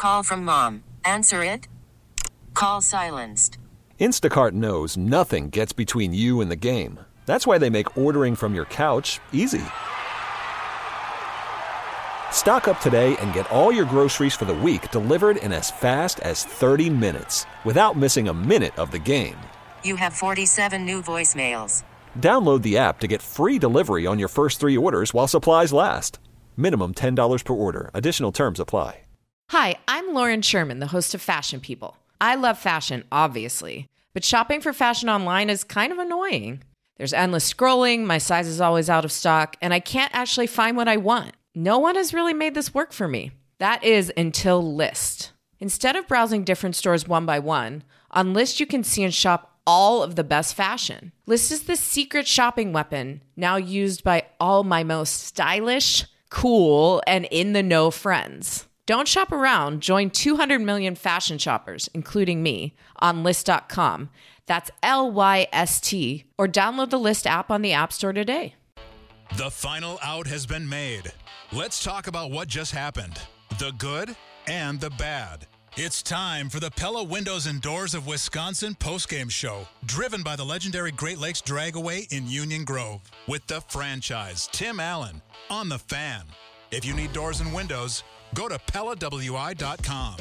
Call from mom. Answer it. Call silenced. Instacart knows nothing gets between you and the game. That's why they make ordering from your couch easy. Stock up today and get all your groceries for the week delivered in as fast as 30 minutes without missing a minute of the game. You have 47 new voicemails. Download the app to get free delivery on your first 3 orders while supplies last. Minimum $10 per order. Additional terms apply. Hi, I'm Lauren Sherman, the host of Fashion People. I love fashion, obviously, but shopping for fashion online is kind of annoying. There's endless scrolling, my size is always out of stock, and I can't actually find what I want. No one has really made this work for me. That is until Lyst. Instead of browsing different stores one by one, on Lyst you can see and shop all of the best fashion. Lyst is the secret shopping weapon now used by all my most stylish, cool, and in-the-know friends. Don't shop around. Join 200 million fashion shoppers, including me, on Lyst.com. That's Lyst, or download the Lyst app on the App Store today. The final out has been made. Let's talk about what just happened. The good and the bad. It's time for the Pella Windows and Doors of Wisconsin postgame show, driven by the legendary Great Lakes Dragaway in Union Grove, with the franchise, Tim Allen, on The Fan. If you need doors and windows, go to PellaWI.com.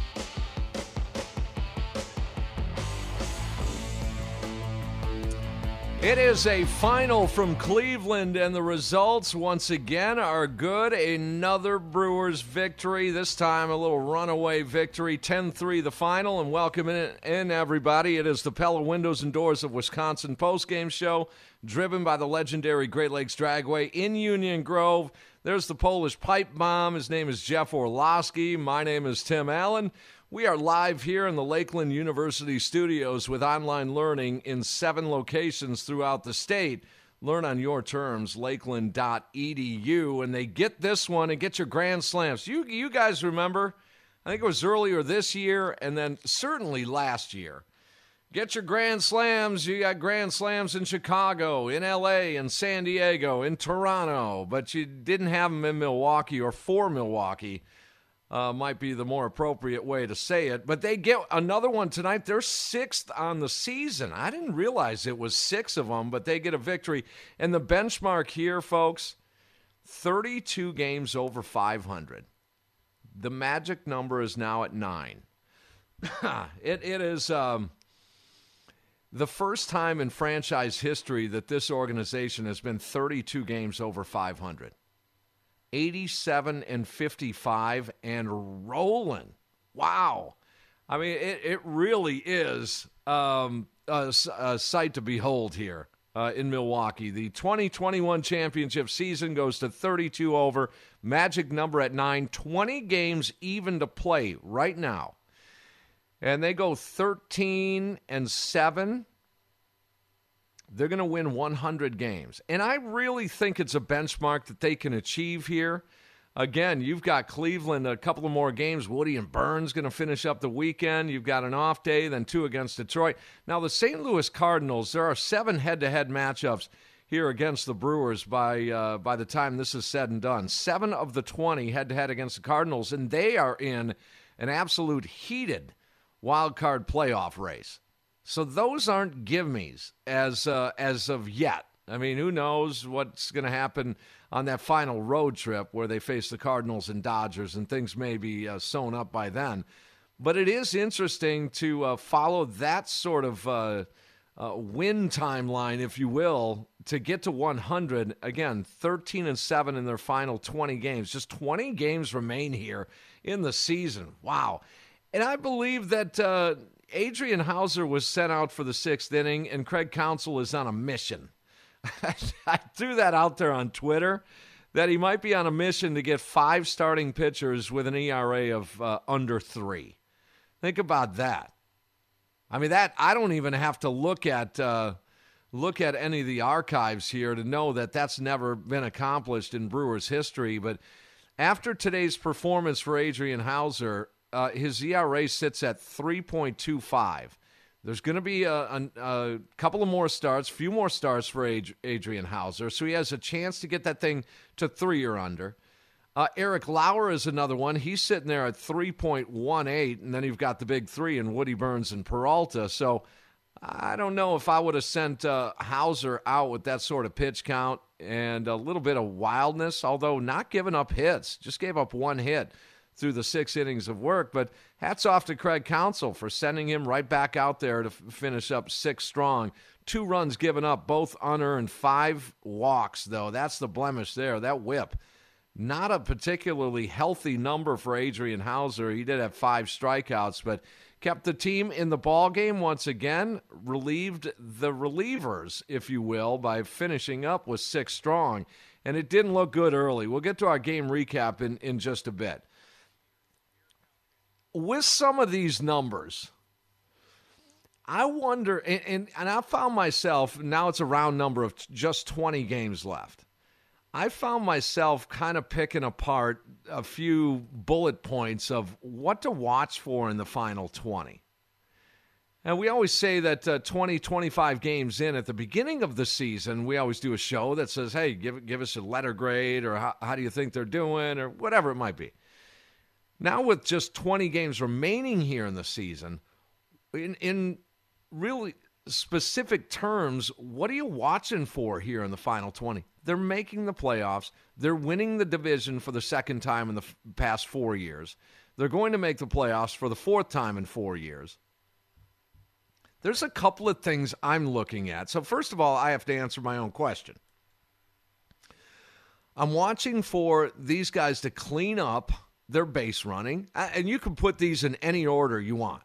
It is a final from Cleveland, and the results once again are good. Another Brewers victory, this time a little runaway victory, 10-3 the final, and welcome in everybody. It is the Pella Windows and Doors of Wisconsin postgame show, driven by the legendary Great Lakes Dragway in Union Grove. There's the Polish pipe bomb. His name is Jeff Orlowski. My name is Tim Allen. We are live here in the Lakeland University studios with online learning in 7 locations throughout the state. Learn on your terms, lakeland.edu. And they get this one and get your Grand Slams. You guys remember, I think it was earlier this year and then certainly last year. Get your Grand Slams. You got Grand Slams in Chicago, in L.A., in San Diego, in Toronto, but you didn't have them in Milwaukee or for Milwaukee. Might be the more appropriate way to say it. But they get another one tonight. They're 6th on the season. I didn't realize it was 6 of them, but they get a victory. And the benchmark here, folks, 32 games over 500. The magic number is now at 9. It is the first time in franchise history that this organization has been 32 games over 500. 87-55 and rolling. Wow. I mean, it really is a sight to behold here in Milwaukee. The 2021 championship season goes to 32 over, magic number at 9, 20 games even to play right now. And they go 13-7. They're going to win 100 games. And I really think it's a benchmark that they can achieve here. Again, you've got Cleveland, a couple of more games. Woody and Burns going to finish up the weekend. You've got an off day, then 2 against Detroit. Now, the St. Louis Cardinals, there are 7 head-to-head matchups here against the Brewers by the time this is said and done. 7 of the 20 head-to-head against the Cardinals, and they are in an absolute heated wild card playoff race. So those aren't give-me's as of yet. I mean, who knows what's going to happen on that final road trip where they face the Cardinals and Dodgers, and things may be sewn up by then. But it is interesting to follow that sort of win timeline, if you will, to get to 100. Again, 13-7 in their final 20 games. Just 20 games remain here in the season. Wow. And I believe that Adrian Hauser was sent out for the 6th inning, and Craig Counsell is on a mission. I threw that out there on Twitter, that he might be on a mission to get 5 starting pitchers with an ERA of under 3. Think about that. I mean, that I don't even have to look at any of the archives here to know that that's never been accomplished in Brewers history. But after today's performance for Adrian Hauser, his ERA sits at 3.25. There's going to be a couple of more starts, few more starts for Adrian Hauser, so he has a chance to get that thing to 3 or under. Eric Lauer is another one. He's sitting there at 3.18, and then you've got the big three in Woody Burns and Peralta. So I don't know if I would have sent Hauser out with that sort of pitch count and a little bit of wildness, although not giving up hits. Just gave up one hit through the 6 innings of work. But hats off to Craig Counsell for sending him right back out there to finish up 6 strong. 2 runs given up, both unearned, 5 walks, though. That's the blemish there. That whip, not a particularly healthy number for Adrian Hauser. He did have 5 strikeouts, but kept the team in the ball game once again, relieved the relievers, if you will, by finishing up with 6 strong. And it didn't look good early. We'll get to our game recap in just a bit. With some of these numbers, I wonder, and I found myself, now it's a round number of just 20 games left. I found myself kind of picking apart a few bullet points of what to watch for in the final 20. And we always say that 20, 25 games in at the beginning of the season, we always do a show that says, hey, give us a letter grade, or how do you think they're doing, or whatever it might be. Now with just 20 games remaining here in the season, in really specific terms, what are you watching for here in the final 20? They're making the playoffs. They're winning the division for the second time in the past 4 years. They're going to make the playoffs for the 4th time in 4 years. There's a couple of things I'm looking at. So first of all, I have to answer my own question. I'm watching for these guys to clean up their base running, and you can put these in any order you want.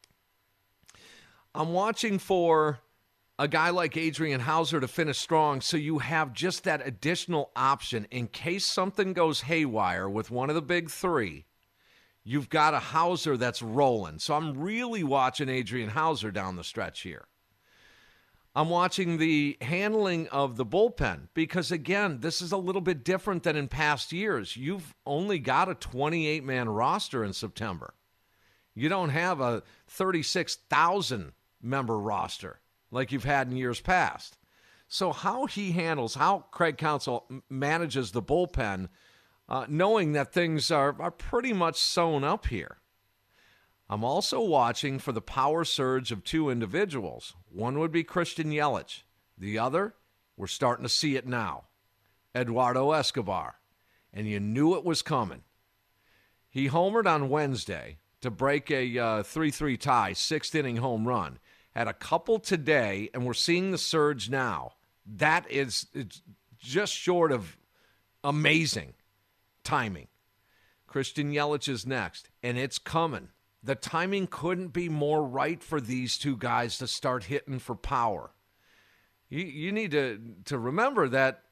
I'm watching for a guy like Adrian Hauser to finish strong, so you have just that additional option in case something goes haywire with one of the big 3. You've got a Hauser that's rolling. So I'm really watching Adrian Hauser down the stretch here. I'm watching the handling of the bullpen because, again, this is a little bit different than in past years. You've only got a 28-man roster in September. You don't have a 36,000-member roster like you've had in years past. So how Craig Counsell manages the bullpen, knowing that things are pretty much sewn up here. I'm also watching for the power surge of 2 individuals. One would be Christian Yelich. The other, we're starting to see it now, Eduardo Escobar. And you knew it was coming. He homered on Wednesday to break a 3-3 tie, 6th inning home run. Had a couple today, and we're seeing the surge now. It's just short of amazing timing. Christian Yelich is next, and it's coming. The timing couldn't be more right for these 2 guys to start hitting for power. You need to remember that,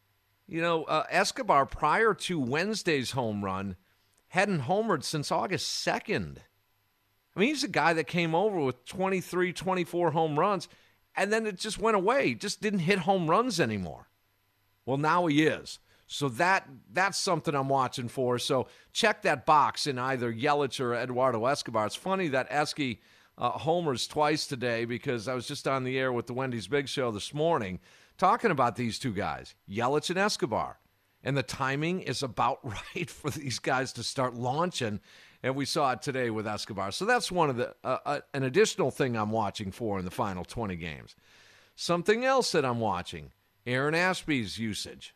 Escobar, prior to Wednesday's home run, hadn't homered since August 2nd. I mean, he's a guy that came over with 23, 24 home runs, and then it just went away. He just didn't hit home runs anymore. Well, now he is. So that's something I'm watching for. So check that box in either Yelich or Eduardo Escobar. It's funny that Esky homers twice today because I was just on the air with the Wendy's Big Show this morning talking about these 2 guys, Yelich and Escobar. And the timing is about right for these guys to start launching, and we saw it today with Escobar. So that's one of the an additional thing I'm watching for in the final 20 games. Something else that I'm watching, Aaron Ashby's usage.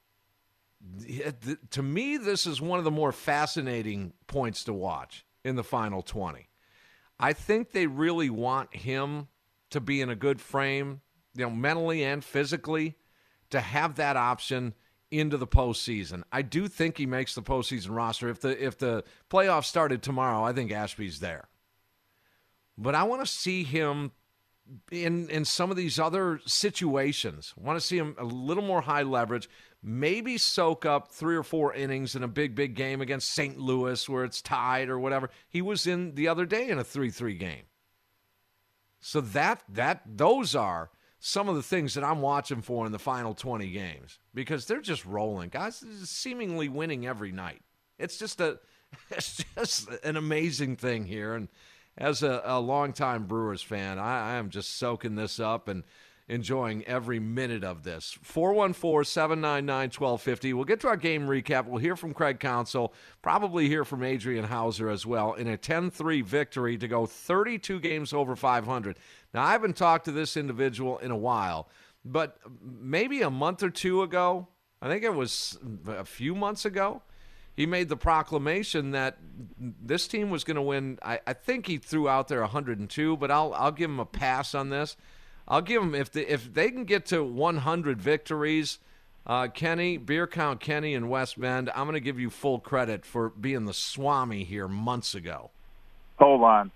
To me, this is one of the more fascinating points to watch in the final 20. I think they really want him to be in a good frame, mentally and physically, to have that option into the postseason. I do think he makes the postseason roster. If the playoffs started tomorrow, I think Ashby's there. But I want to see him in some of these other situations. I want to see him a little more high leverage, maybe soak up 3 or 4 innings in a big game against St. Louis where it's tied or whatever. He was in the other day in a 3-3 game. So those are some of the things that I'm watching for in the final 20 games because they're just rolling. Guys are seemingly winning every night. It's just an amazing thing here. And as a longtime Brewers fan, I am just soaking this up. And enjoying every minute of this. 414-799-1250. We'll get to our game recap. We'll hear from Craig Counsell, probably hear from Adrian Hauser as well, in a 10-3 victory to go 32 games over 500. Now, I haven't talked to this individual in a while, but maybe a month or two ago, I think it was a few months ago, he made the proclamation that this team was going to win. I think he threw out there 102, but I'll give him a pass on this. I'll give him, if they can get to 100 victories, Kenny, Beer Count Kenny in West Bend, I'm going to give you full credit for being the Swami here months ago. Hold on.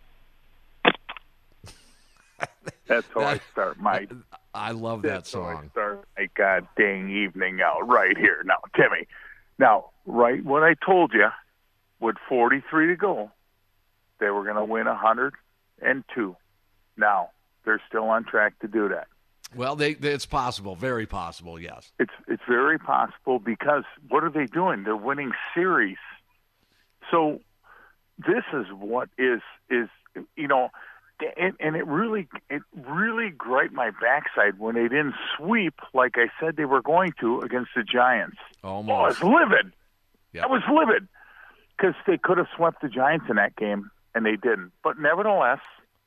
That's how I start my. I love that song. How I start a god dang evening out right here now, Timmy. Now, right what I told you, with 43 to go, they were going to win 102. Now, they're still on track to do that. Well, it's possible, very possible, yes. It's very possible because what are they doing? They're winning series. So this is what is and it really griped my backside when they didn't sweep like I said they were going to against the Giants. Almost. Oh, I was livid. Yep. I was livid because they could have swept the Giants in that game, and they didn't. But nevertheless,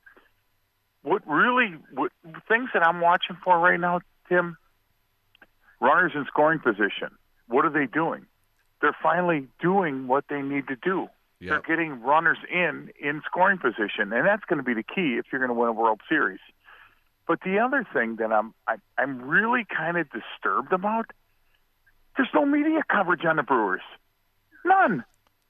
what things that I'm watching for right now, Tim, runners in scoring position. What are they doing? They're finally doing what they need to do. Yep. They're getting runners in scoring position, and that's going to be the key if you're going to win a World Series. But the other thing that I'm really kind of disturbed about, there's no media coverage on the Brewers. None.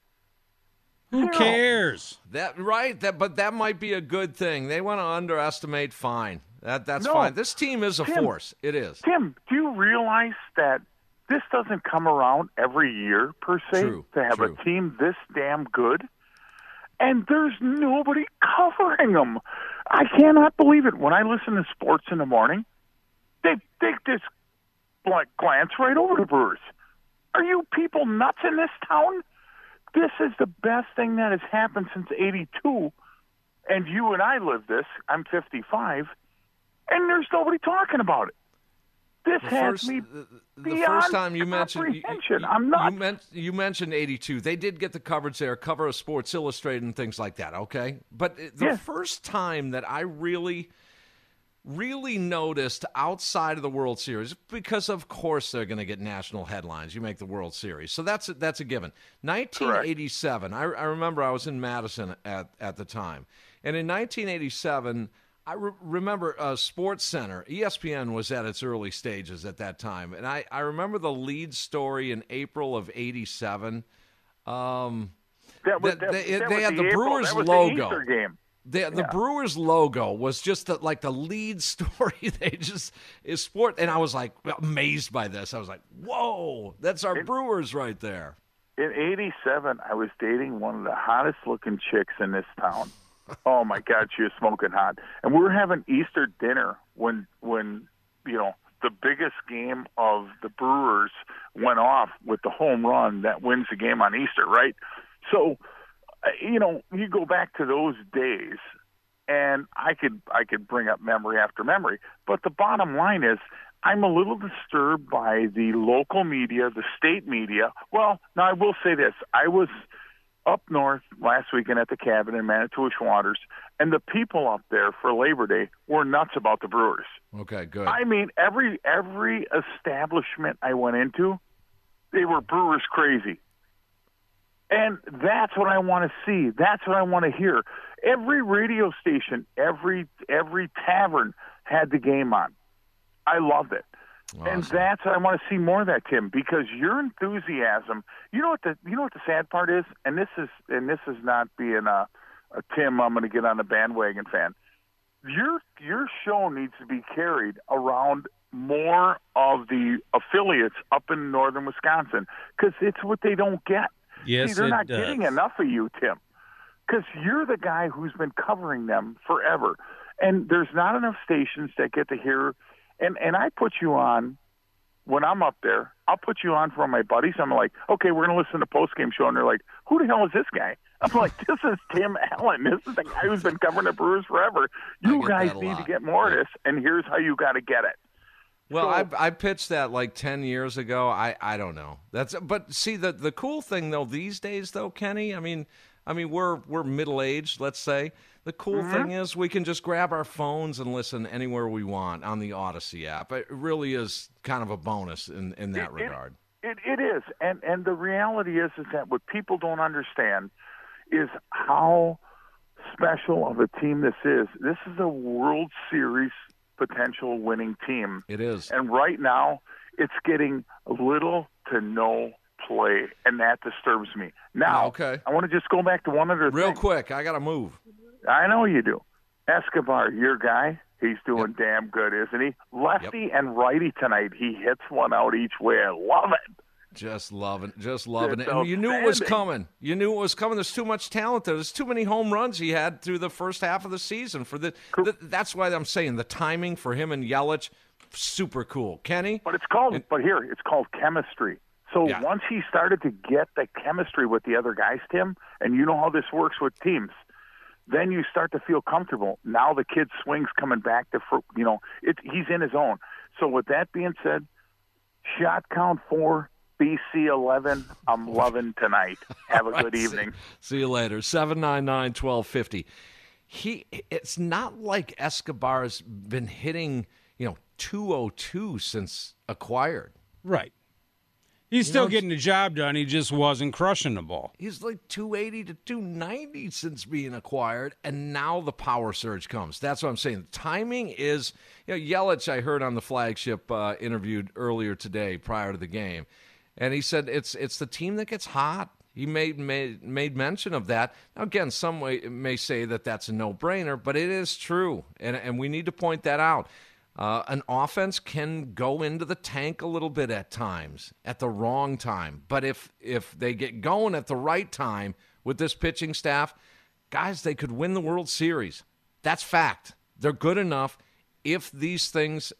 Who cares? But that might be a good thing. They want to underestimate. Fine. That's fine. This team is a force. It is. Tim, do you realize that this doesn't come around every year per se to have a team this damn good? And there's nobody covering them. I cannot believe it. When I listen to sports in the morning, they just glance right over the Brewers. Are you people nuts in this town? This is the best thing that has happened since '82, and you and I lived this. I'm 55, and there's nobody talking about it. This has me the first time you mentioned I'm not. You mentioned '82. They did get the coverage there, cover of Sports Illustrated and things like that. Okay, but the first time that I really noticed outside of the World Series, because of course they're going to get national headlines. You make the World Series, so that's a given. 1987. I remember I was in Madison at the time, and in 1987. I remember Sports Center. ESPN was at its early stages at that time. And I remember the lead story in April of 87. They had the Brewers logo. The Easter game. The Brewers logo was just the lead story. Is sport. And I was like amazed by this. I was like, whoa, that's our Brewers right there. In 87, I was dating one of the hottest looking chicks in this town. Oh my God, she was smoking hot, and we were having Easter dinner when the biggest game of the Brewers went off with the home run that wins the game on Easter, right? So, you go back to those days, and I could bring up memory after memory, but the bottom line is I'm a little disturbed by the local media, the state media. Well, now I will say this: I was up north last weekend at the cabin in Manitowish Waters, and the people up there for Labor Day were nuts about the Brewers. Okay, good. I mean, every establishment I went into, they were Brewers crazy. And that's what I want to see. That's what I want to hear. Every radio station, every tavern had the game on. I loved it. Awesome. And that's what I want to see more of that, Tim, because your enthusiasm. You know what the sad part is, and this is not being a Tim, I'm going to get on the bandwagon fan. Your show needs to be carried around more of the affiliates up in northern Wisconsin because it's what they don't get. Yes, see, they're not getting enough of you, Tim, because you're the guy who's been covering them forever, and there's not enough stations that get to hear. And I put you on when I'm up there. I'll put you on for my buddies. I'm like, okay, we're going to listen to the postgame show. And they're like, who the hell is this guy? I'm like, this is Tim Allen. This is the guy who's been covering the Brewers forever. You guys need to get more of this, and here's how you got to get it. Well, I pitched that like 10 years ago. I don't know. But see, the cool thing though these days though, Kenny. I mean we're middle aged, let's say. The cool thing is we can just grab our phones and listen anywhere we want on the Odyssey app. It really is kind of a bonus in that regard. It is, and the reality is that what people don't understand is how special of a team this is. This is a World Series potential winning team. It is. And right now, it's getting little to no play, and that disturbs me. Now, okay. I want to just go back to one other thing. Real quick, I got to move. I know you do. Escobar, your guy, he's doing damn good, isn't he? Lefty and righty tonight. He hits one out each way. I love it. Just loving it. And you knew it was coming. There's too much talent there. There's too many home runs he had through the first half of the season. That's why I'm saying the timing for him and Yelich, super cool. Kenny? But it's called chemistry. So once he started to get the chemistry with the other guys, Tim, and you know how this works with teams, then you start to feel comfortable. Now the kid swings coming back to, he's in his own. So with that being said, shot count 4, BC 11. I'm loving tonight. Have a good evening. See you later. 799-1250. It's not like Escobar's been hitting, 202 since acquired. Right. He's still getting the job done. He just wasn't crushing the ball. He's like 280 to 290 since being acquired, and now the power surge comes. That's what I'm saying. The timing is, Yelich, I heard on the flagship interviewed earlier today prior to the game, and he said it's the team that gets hot. He made mention of that. Now, again, some may say that that's a no-brainer, but it is true, and we need to point that out. An offense can go into the tank a little bit at times, at the wrong time. But if they get going at the right time with this pitching staff, guys, they could win the World Series. That's fact. They're good enough. If these things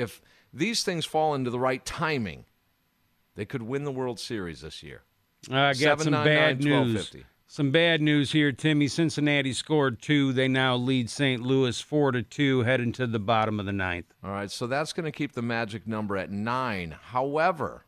fall into the right timing, they could win the World Series this year. I got some bad news. Some bad news here, Timmy. Cincinnati scored 2. They now lead St. Louis 4-2, heading to the bottom of the 9th. All right, so that's going to keep the magic number at 9. However,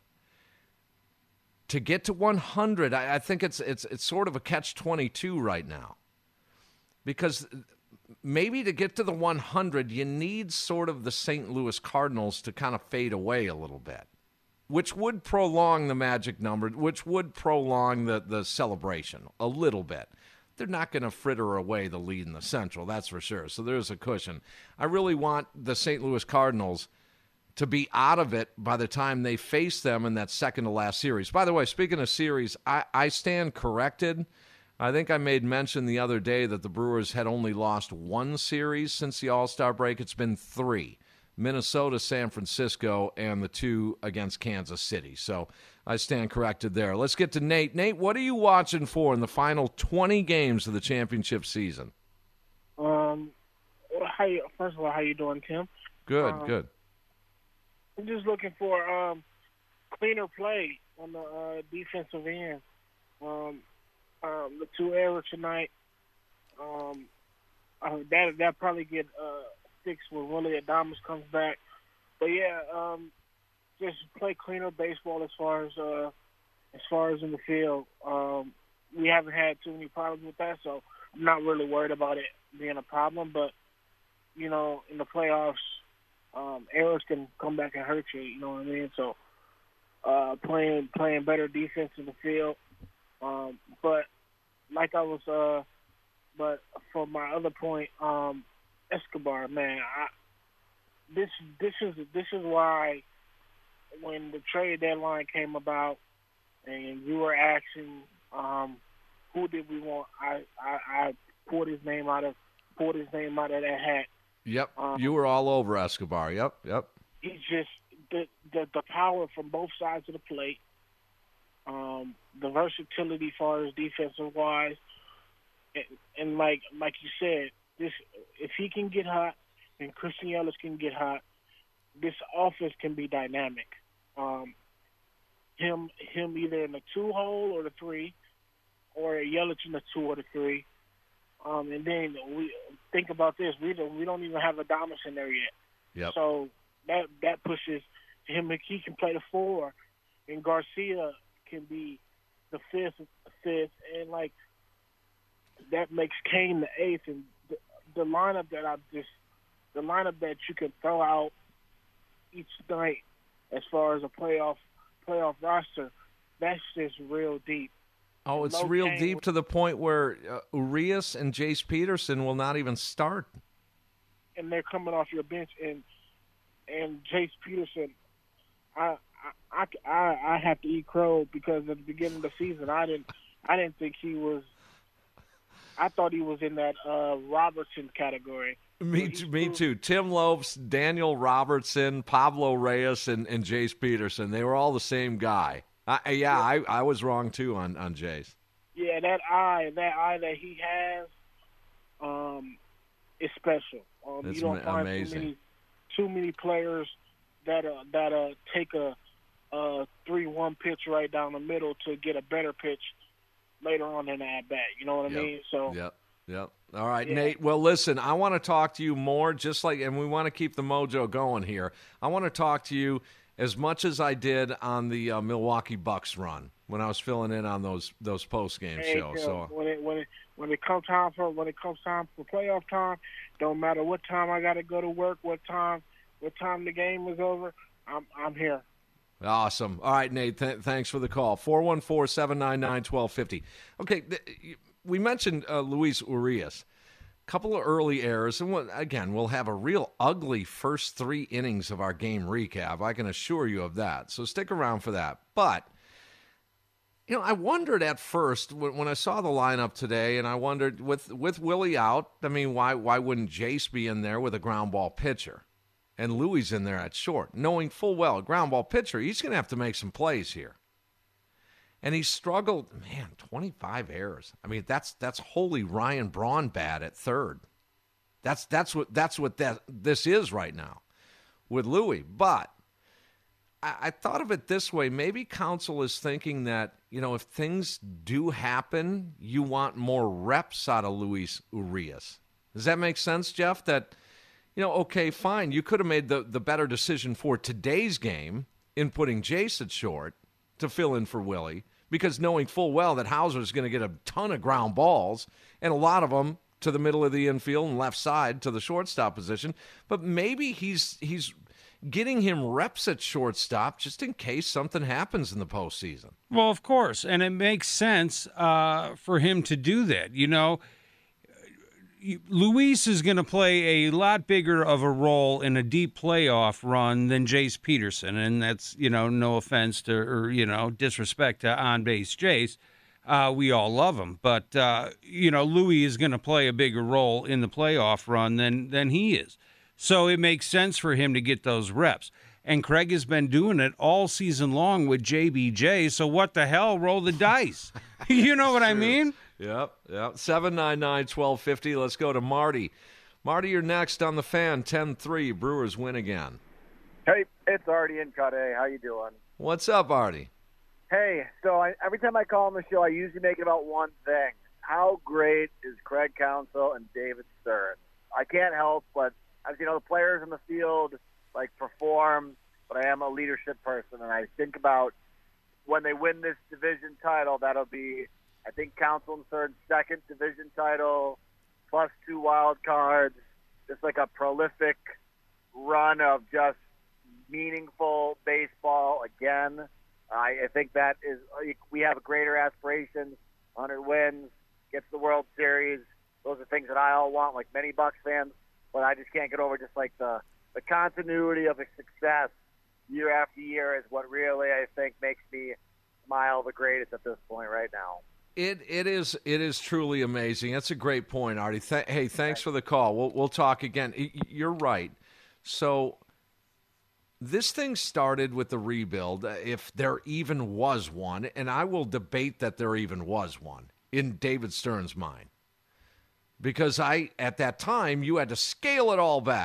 to get to 100, I think it's sort of a catch-22 right now. Because maybe to get to the 100, you need sort of the St. Louis Cardinals to kind of fade away a little bit, which would prolong the magic number, which would prolong the celebration a little bit. They're not going to fritter away the lead in the Central, that's for sure. So there's a cushion. I really want the St. Louis Cardinals to be out of it by the time they face them in that second-to-last series. By the way, speaking of series, I stand corrected. I think I made mention the other day that the Brewers had only lost 1 series since the All-Star break. It's been 3. Minnesota, San Francisco, and the 2 against Kansas City. So I stand corrected there. Let's get to Nate. Nate, what are you watching for in the final 20 games of the championship season? First of all, how you doing, Tim? Good, good. I'm just looking for cleaner play on the defensive end. The 2 errors tonight, that probably get fixed when Willie Adames comes back. But yeah, just play cleaner baseball as far as in the field. We haven't had too many problems with that, so I'm not really worried about it being a problem. But in the playoffs, errors can come back and hurt you. You know what I mean? So playing better defense in the field. But for my other point, Escobar, man, this is why when the trade deadline came about and you were asking who did we want, I pulled his name out of that hat. Yep, you were all over Escobar. Yep. He's just the power from both sides of the plate, the versatility as far as defensive wise, and like you said. If he can get hot and Christian Yelich can get hot, this offense can be dynamic. Him either in the 2 hole or the 3, or Yelich in the 2 or the 3. And then we think about this: we don't even have Adames in there yet. Yep. So that pushes him. He can play the 4, and Garcia can be the fifth, and like that makes Kane the 8th. And the lineup that you can throw out each night, as far as a playoff roster, that's just real deep. Oh, it's real deep to the point where Urias and Jace Peterson will not even start. And they're coming off your bench, and Jace Peterson, I have to eat crow because at the beginning of the season, I didn't think he was. I thought he was in that Robertson category. Me too. Tim Lopes, Daniel Robertson, Pablo Reyes, and Jace Peterson. They were all the same guy. I was wrong too on Jace. Yeah, that eye that he has is special. It's you don't find amazing. Too many players that take a 3-1 pitch right down the middle to get a better pitch later on in the at bat. You know what I mean? So. Yep. All right, yeah. Nate. Well, listen, I want to talk to you more, and we want to keep the mojo going here. I want to talk to you as much as I did on the Milwaukee Bucks run when I was filling in on those post game shows. So when it comes time for playoff time, don't matter what time I got to go to work, what time the game is over, I'm here. Awesome. All right, Nate. Thanks for the call. 414-799-1250. Okay. We mentioned Luis Urias. A couple of early errors. And again, we'll have a real ugly first 3 innings of our game recap. I can assure you of that. So stick around for that. But, I wondered at first when I saw the lineup today, and I wondered with Willie out, why wouldn't Jace be in there with a ground ball pitcher? And Louis in there at short, knowing full well a ground ball pitcher, he's going to have to make some plays here. And he struggled, 25 errors. That's holy Ryan Braun bad at third. That's what this is right now with Louis. But I thought of it this way. Maybe Counsell is thinking that, if things do happen, you want more reps out of Luis Urias. Does that make sense, Jeff? That, okay, fine. You could have made the better decision for today's game in putting Jace at short to fill in for Willie, because knowing full well that Hauser is going to get a ton of ground balls, and a lot of them to the middle of the infield and left side to the shortstop position. But maybe he's getting him reps at shortstop just in case something happens in the postseason. Well, of course, and it makes sense for him to do that. Luis is going to play a lot bigger of a role in a deep playoff run than Jace Peterson, and that's, no offense to or, disrespect to on-base Jace. We all love him, but, Louis is going to play a bigger role in the playoff run than he is. So it makes sense for him to get those reps. And Craig has been doing it all season long with JBJ, so what the hell, roll the dice. You know what I mean? Yep. 799-1250. Let's go to Marty. Marty, you're next on the Fan. 10-3. Brewers win again. Hey, it's Artie in Cade. How you doing? What's up, Artie? Hey, so every time I call on the show, I usually make it about one thing. How great is Craig Counsell and David Stearns? I can't help but, as the players in the field perform, but I am a leadership person, and I think about when they win this division title, that'll be, I think, Counsell and Stearns' second division title, plus 2 wild cards, just like a prolific run of just meaningful baseball again. I think that is, we have greater aspirations. 100 wins, gets the World Series. Those are things that I all want, like many Bucs fans, but I just can't get over just the continuity of a success year after year is what really, I think, makes me smile the greatest at this point right now. It is truly amazing. That's a great point, Artie. Hey, thanks for the call. We'll talk again. You're right. So this thing started with the rebuild, if there even was one, and I will debate that there even was one in David Stearns' mind. Because at that time, you had to scale it all back.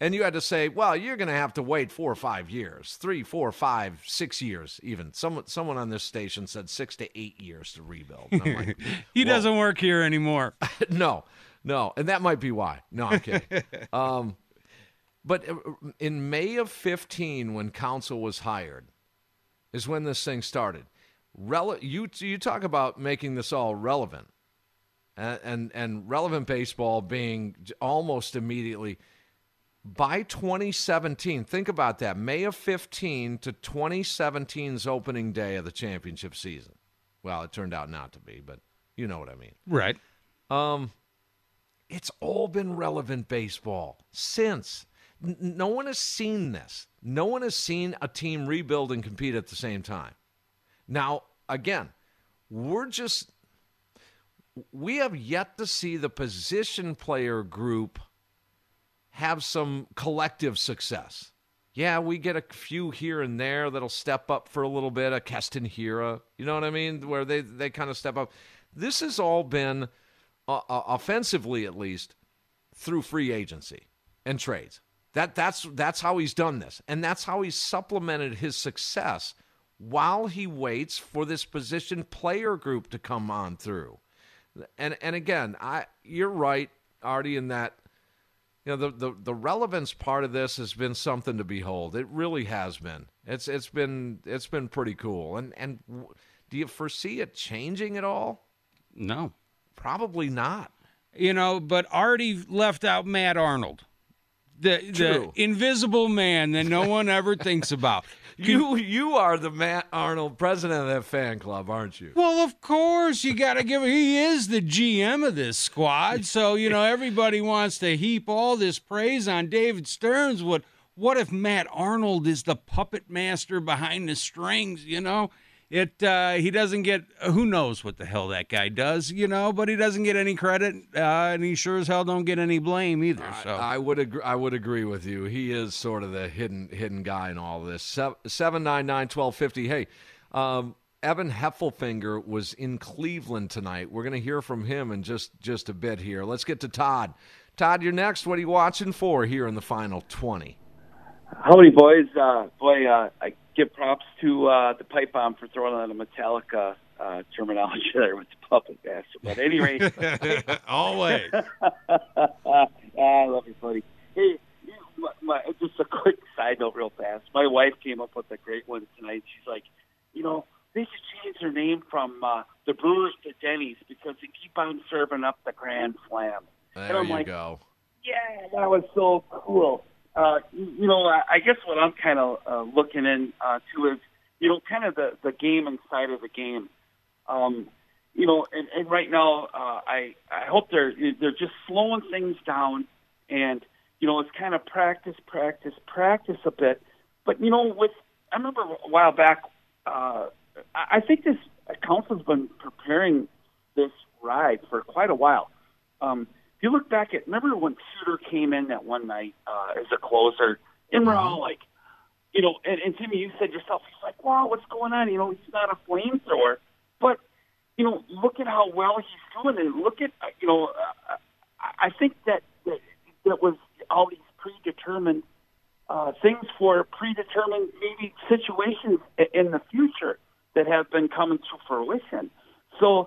And you had to say, well, you're going to have to wait 4 or 5 years, 3, 4, 5, 6 years even. Someone on this station said 6 to 8 years to rebuild. And I'm like, he doesn't work here anymore. No. And that might be why. No, I'm kidding. But in May of 15, when Council was hired, is when this thing started. You talk about making this all relevant, and relevant baseball being almost immediately. By 2017, think about that, May of 15 to 2017's opening day of the championship season. Well, it turned out not to be, but you know what I mean. Right. It's all been relevant baseball since. No one has seen this. No one has seen a team rebuild and compete at the same time. Now, again, we have yet to see the position player group have some collective success. Yeah, we get a few here and there that'll step up for a little bit, a Keston Hiura, you know what I mean, where they kind of step up. This has all been, offensively at least, through free agency and trades. That's how he's done this, and that's how he's supplemented his success while he waits for this position player group to come on through. And again, you're right, Artie, in that the relevance part of this has been something to behold. It really has been. It's been pretty cool. And do you foresee it changing at all? No, probably not. But Artie left out Matt Arnold. The invisible man that no one ever thinks about. You are the Matt Arnold president of that fan club, aren't you? Well, of course. You got to give him. He is the GM of this squad. So, everybody wants to heap all this praise on David Stearns. What if Matt Arnold is the puppet master behind the strings, He doesn't get, who knows what the hell that guy does, but he doesn't get any credit, and he sure as hell don't get any blame either. So I would agree with you. He is sort of the hidden guy in all this. 799-1250. Hey, Evan Heffelfinger was in Cleveland tonight. We're going to hear from him in just a bit here. Let's get to Todd. Todd, you're next. What are you watching for here in the final 20? Howdy, boys. I give props to the Pipe Bomb for throwing out a Metallica terminology there with the puppet master. But at any rate, always. I love you, buddy. Hey, just a quick side note real fast. My wife came up with a great one tonight. She's like, they should change their name from the Brewers to Denny's because they keep on serving up the Grand Slam. There you go. Yeah, that was so cool. I guess what I'm kind of looking into is, kind of the game inside of the game. And right now, I hope they're just slowing things down, and it's kind of practice a bit. But I remember a while back, I think this council's been preparing this ride for quite a while. If you look back remember when Suter came in that one night as a closer, and we're all like, and Timmy, you said yourself, he's like, wow, what's going on? He's not a flamethrower. But, look at how well he's doing, and look at, I think that was all these predetermined things for predetermined maybe situations in the future that have been coming to fruition. So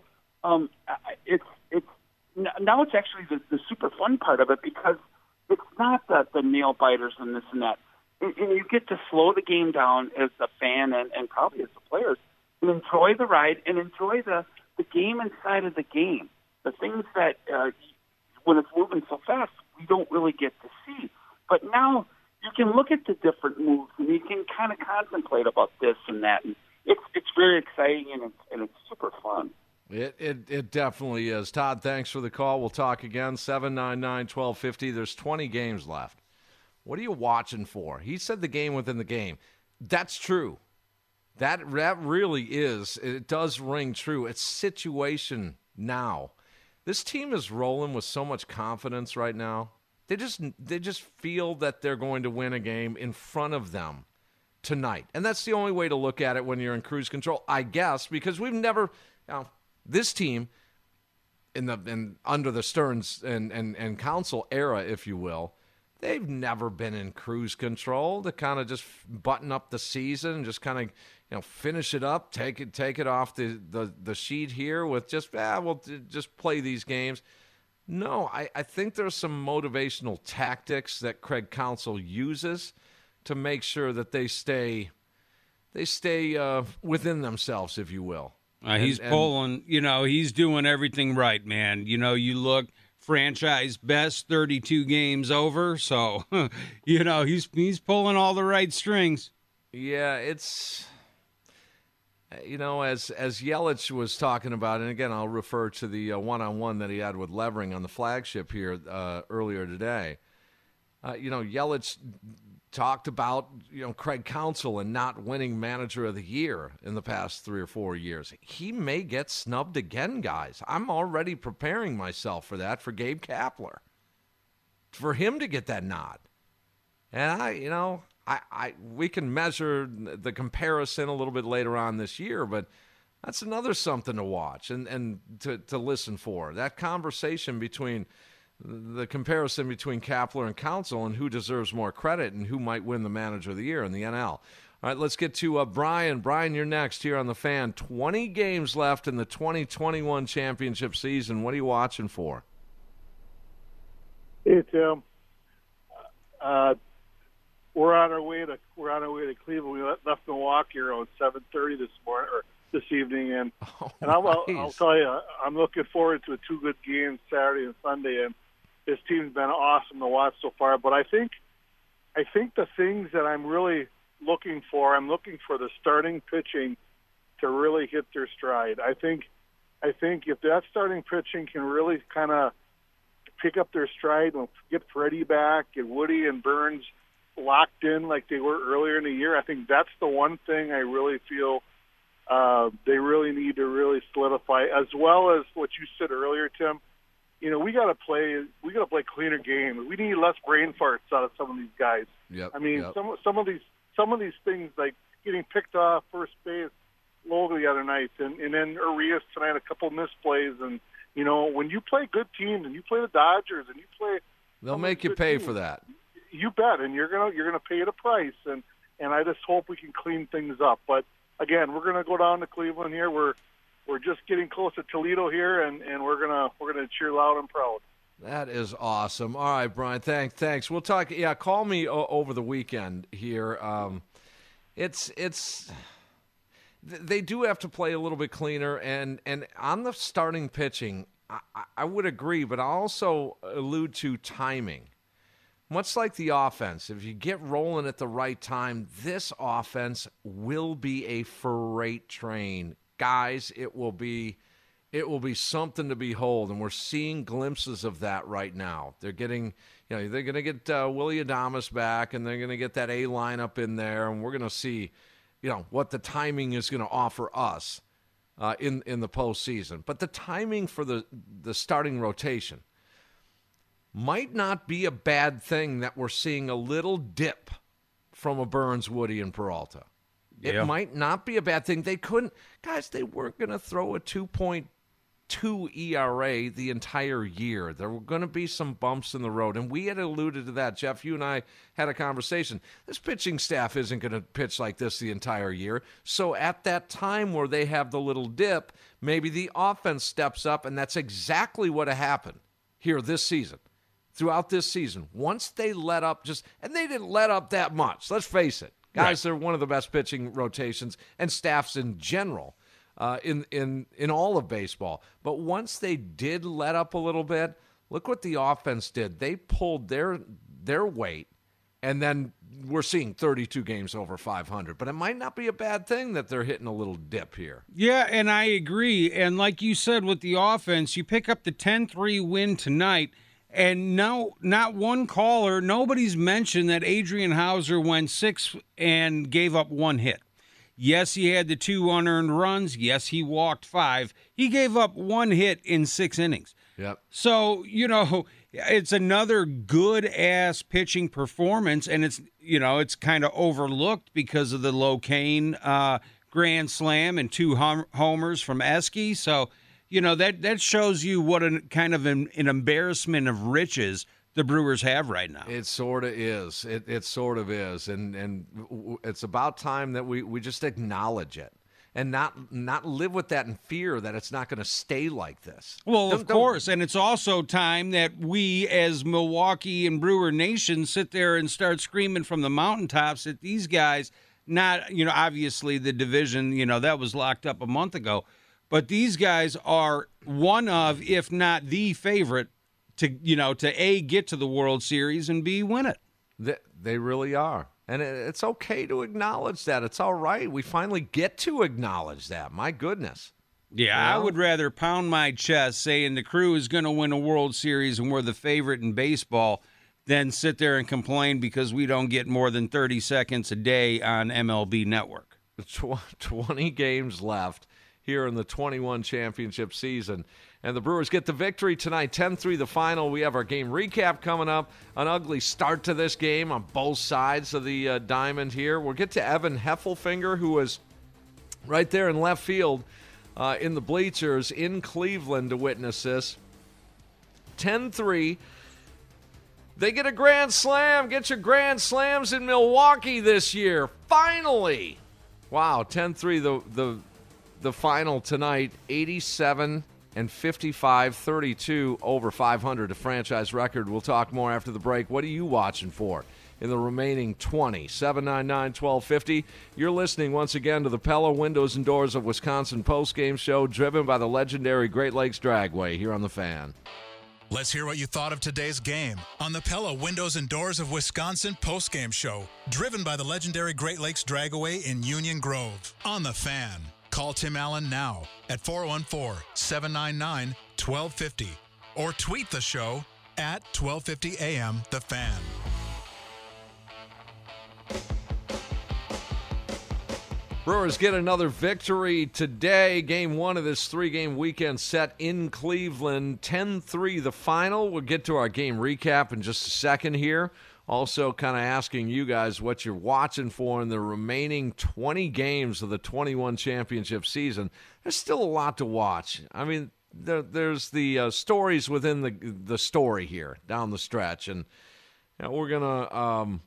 now it's actually the super fun part of it, because it's not the nail biters and this and that. And you get to slow the game down as a fan and probably as the players, and enjoy the ride and enjoy the game inside of the game. The things that, when it's moving so fast, we don't really get to see. But now you can look at the different moves, and you can kind of contemplate about this and that. And it's very exciting, and it's super fun. It definitely is. Todd, thanks for the call. We'll talk again. 799-1250. There's 20 games left. What are you watching for? He said the game within the game. That's true. That really is. It does ring true. It's situation now. This team is rolling with so much confidence right now. They just feel that they're going to win a game in front of them tonight. And that's the only way to look at it when you're in cruise control, I guess, because we've never this team under the Stearns and Council era, if you will, they've never been in cruise control to kind of just button up the season, just kind of finish it up, take it off the sheet here with just we'll just play these games. No, I think there's some motivational tactics that Craig Counsell uses to make sure that they stay within themselves, if you will. He's pulling, he's doing everything right, man. You look franchise best 32 games over, so he's pulling all the right strings. Yeah, it's as Yelich was talking about, and again I'll refer to the one-on-one that he had with Levering on the flagship here earlier today. Yelich talked about Craig Counsell and not winning Manager of the Year in the past 3 or 4 years. He may get snubbed again, guys. I'm already preparing myself for that for Gabe Kapler, for him to get that nod. And we can measure the comparison a little bit later on this year, but that's another something to watch and to listen for. That conversation between the comparison between Kapler and Counsell and who deserves more credit and who might win the Manager of the Year in the NL. All right, let's get to Brian. Brian, you're next here on The Fan. 20 games left in the 2021 championship season. What are you watching for? Hey, Tim. We're on our way to Cleveland. We left Milwaukee around 7:30 this evening, and I'll tell you, I'm looking forward to 2 good games Saturday and Sunday, and this team's been awesome to watch so far. But I think the things that I'm really looking for the starting pitching to really hit their stride. I think if that starting pitching can really kind of pick up their stride and get Freddie back, get Woody and Burns locked in like they were earlier in the year, I think that's the one thing I really feel they really need to really solidify, as well as what you said earlier, Tim. We got to play cleaner games. We need less brain farts out of some of these guys. Yep, I mean, some of these things like getting picked off first base low the other night, and then Urias tonight, a couple misplays, and when you play good teams and you play the Dodgers and you play, they'll make you pay for that. You bet, and you're gonna pay the price, and I just hope we can clean things up. But again, we're gonna go down to Cleveland here. We're just getting close to Toledo here, and we're gonna cheer loud and proud. That is awesome. All right, Brian. Thanks. We'll talk. Yeah, call me over the weekend here. They do have to play a little bit cleaner, and on the starting pitching, I would agree, but I also allude to timing. Much like the offense, if you get rolling at the right time, this offense will be a freight train. Guys, it will be something to behold, and we're seeing glimpses of that right now. They're getting, they're going to get Willy Adames back, and they're going to get that A lineup in there, and we're going to see, what the timing is going to offer us in the postseason. But the timing for the starting rotation might not be a bad thing that we're seeing a little dip from a Burns, Woody, and Peralta. Yeah. It might not be a bad thing. They weren't going to throw a 2.2 ERA the entire year. There were going to be some bumps in the road, and we had alluded to that. Jeff, you and I had a conversation. This pitching staff isn't going to pitch like this the entire year. So at that time where they have the little dip, maybe the offense steps up, and that's exactly what happened here this season. Throughout this season, once they let up and they didn't let up that much. Let's face it. Guys, right. They're one of the best pitching rotations and staffs in general in all of baseball. But once they did let up a little bit, look what the offense did. They pulled their weight, and then we're seeing 32 games over 500. But it might not be a bad thing that they're hitting a little dip here. Yeah, and I agree. And like you said with the offense, you pick up the 10-3 win tonight, and no, not one caller, nobody's mentioned that Adrian Hauser went 6 and gave up 1 hit. Yes, he had the 2 unearned runs. Yes, he walked 5. He gave up 1 hit in 6 innings. Yep. So, it's another good-ass pitching performance, and it's kind of overlooked because of the Locane grand slam and 2 homers from Eske. So, that shows you what kind of an embarrassment of riches the Brewers have right now. It sort of is. It sort of is. And it's about time that we just acknowledge it and not live with that in fear that it's not going to stay like this. Well, of course. And it's also time that we as Milwaukee and Brewer Nation sit there and start screaming from the mountaintops that these guys, not, obviously the division, that was locked up a month ago, but these guys are one of, if not the favorite to A, get to the World Series, and B, win it. They really are. And it's okay to acknowledge that. It's all right. We finally get to acknowledge that. My goodness. Yeah, I would rather pound my chest saying the Crew is going to win a World Series and we're the favorite in baseball than sit there and complain because we don't get more than 30 seconds a day on MLB Network. 20 games left here in the 21 championship season. And the Brewers get the victory tonight, 10-3 the final. We have our game recap coming up. An ugly start to this game on both sides of the diamond here. We'll get to Evan Heffelfinger, who was right there in left field in the bleachers in Cleveland to witness this. 10-3. They get a grand slam. Get your grand slams in Milwaukee this year. Finally. Wow, 10-3 the final tonight, 87 and 55-32 over 500, a franchise record. We'll talk more after the break. What are you watching for in the remaining 20? 799-1250. You're listening once again to the Pella Windows and Doors of Wisconsin postgame show, driven by the legendary Great Lakes Dragway here on The Fan. Let's hear what you thought of today's game on the Pella Windows and Doors of Wisconsin postgame show, driven by the legendary Great Lakes Dragway in Union Grove on The Fan. Call Tim Allen now at 414-799-1250 or tweet the show at 1250 AM The Fan. Brewers get another victory today. Game one of this three-game weekend set in Cleveland. 10-3 the final. We'll get to our game recap in just a second here. Also kind of asking you guys what you're watching for in the remaining 20 games of the 21 championship season. There's still a lot to watch. I mean, there's the stories within the story here down the stretch. And we're going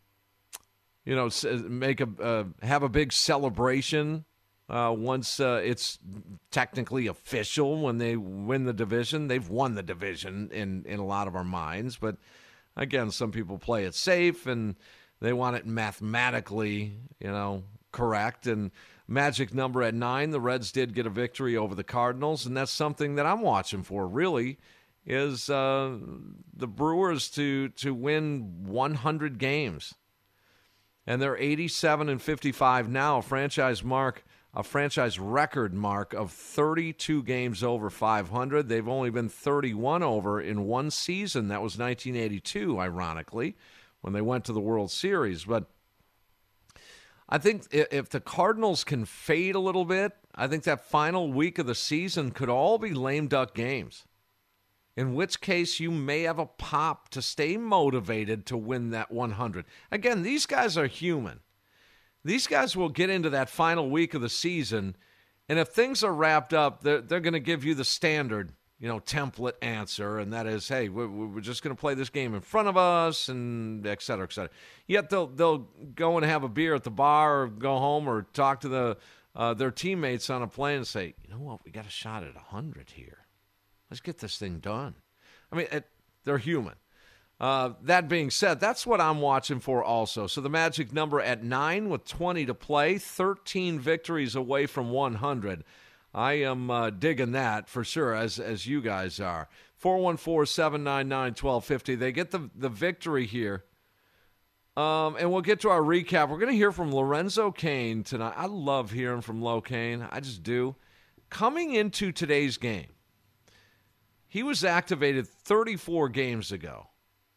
to, have a big celebration once it's technically official when they win the division. They've won the division in a lot of our minds, but again, some people play it safe and they want it mathematically, correct. And magic number at 9, the Reds did get a victory over the Cardinals, and that's something that I'm watching for, really, is the Brewers to win 100 games. And they're 87 and 55 now, a franchise record mark of 32 games over 500. They've only been 31 over in one season. That was 1982, ironically, when they went to the World Series. But I think if the Cardinals can fade a little bit, I think that final week of the season could all be lame duck games, in which case you may have a pop to stay motivated to win that 100. Again, these guys are human. These guys will get into that final week of the season, and if things are wrapped up, they're going to give you the standard, template answer, and that is, hey, we're just going to play this game in front of us, and et cetera, et cetera. Yet they'll go and have a beer at the bar or go home or talk to their teammates on a plane and say, you know what, we got a shot at 100 here. Let's get this thing done. I mean, they're human. That being said, that's what I'm watching for also. So the magic number at 9 with 20 to play, 13 victories away from 100. I am digging that for sure, as you guys are. 414-799-1250. They get the victory here. And we'll get to our recap. We're going to hear from Lorenzo Cain tonight. I love hearing from Lo Cain. I just do. Coming into today's game, he was activated 34 games ago.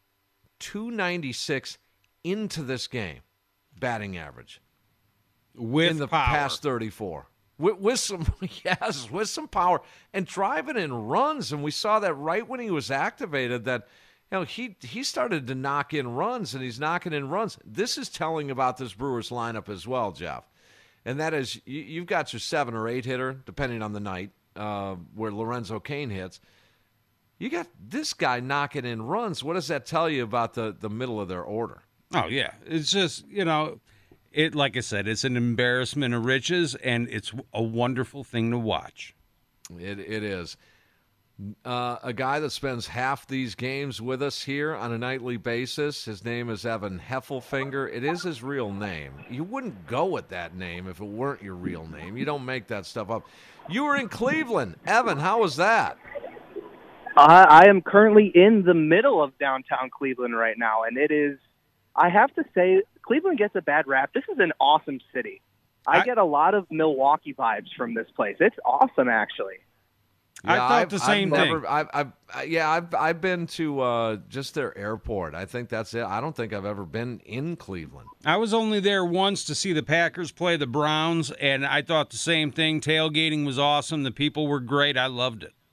296 into this game, batting average. With in the power. Past 34. With some power and driving in runs. And we saw that right when he was activated that he started to knock in runs, and he's knocking in runs. This is telling about this Brewers lineup as well, Jeff. And that is, you've got your 7 or 8 hitter, depending on the night, where Lorenzo Cain hits. You got this guy knocking in runs. What does that tell you about the middle of their order? Oh, yeah. It's just, it, like I said, it's an embarrassment of riches, and it's a wonderful thing to watch. It is. A guy that spends half these games with us here on a nightly basis. His name is Evan Heffelfinger. It is his real name. You wouldn't go with that name if it weren't your real name. You don't make that stuff up. You were in Cleveland. Evan, how was that? I am currently in the middle of downtown Cleveland right now, and it is, I have to say, Cleveland gets a bad rap. This is an awesome city. I get a lot of Milwaukee vibes from this place. It's awesome, actually. Yeah, I thought the same thing. I've been to just their airport. I think that's it. I don't think I've ever been in Cleveland. I was only there once to see the Packers play the Browns, and I thought the same thing. Tailgating was awesome. The people were great. I loved it.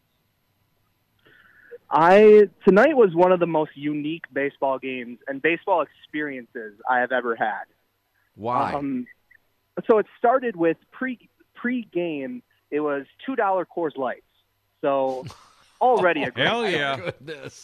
Tonight was one of the most unique baseball games and baseball experiences I have ever had. Why? So it started with pre-game. It was $2 Coors Lights. So already a great hell yeah! Goodness,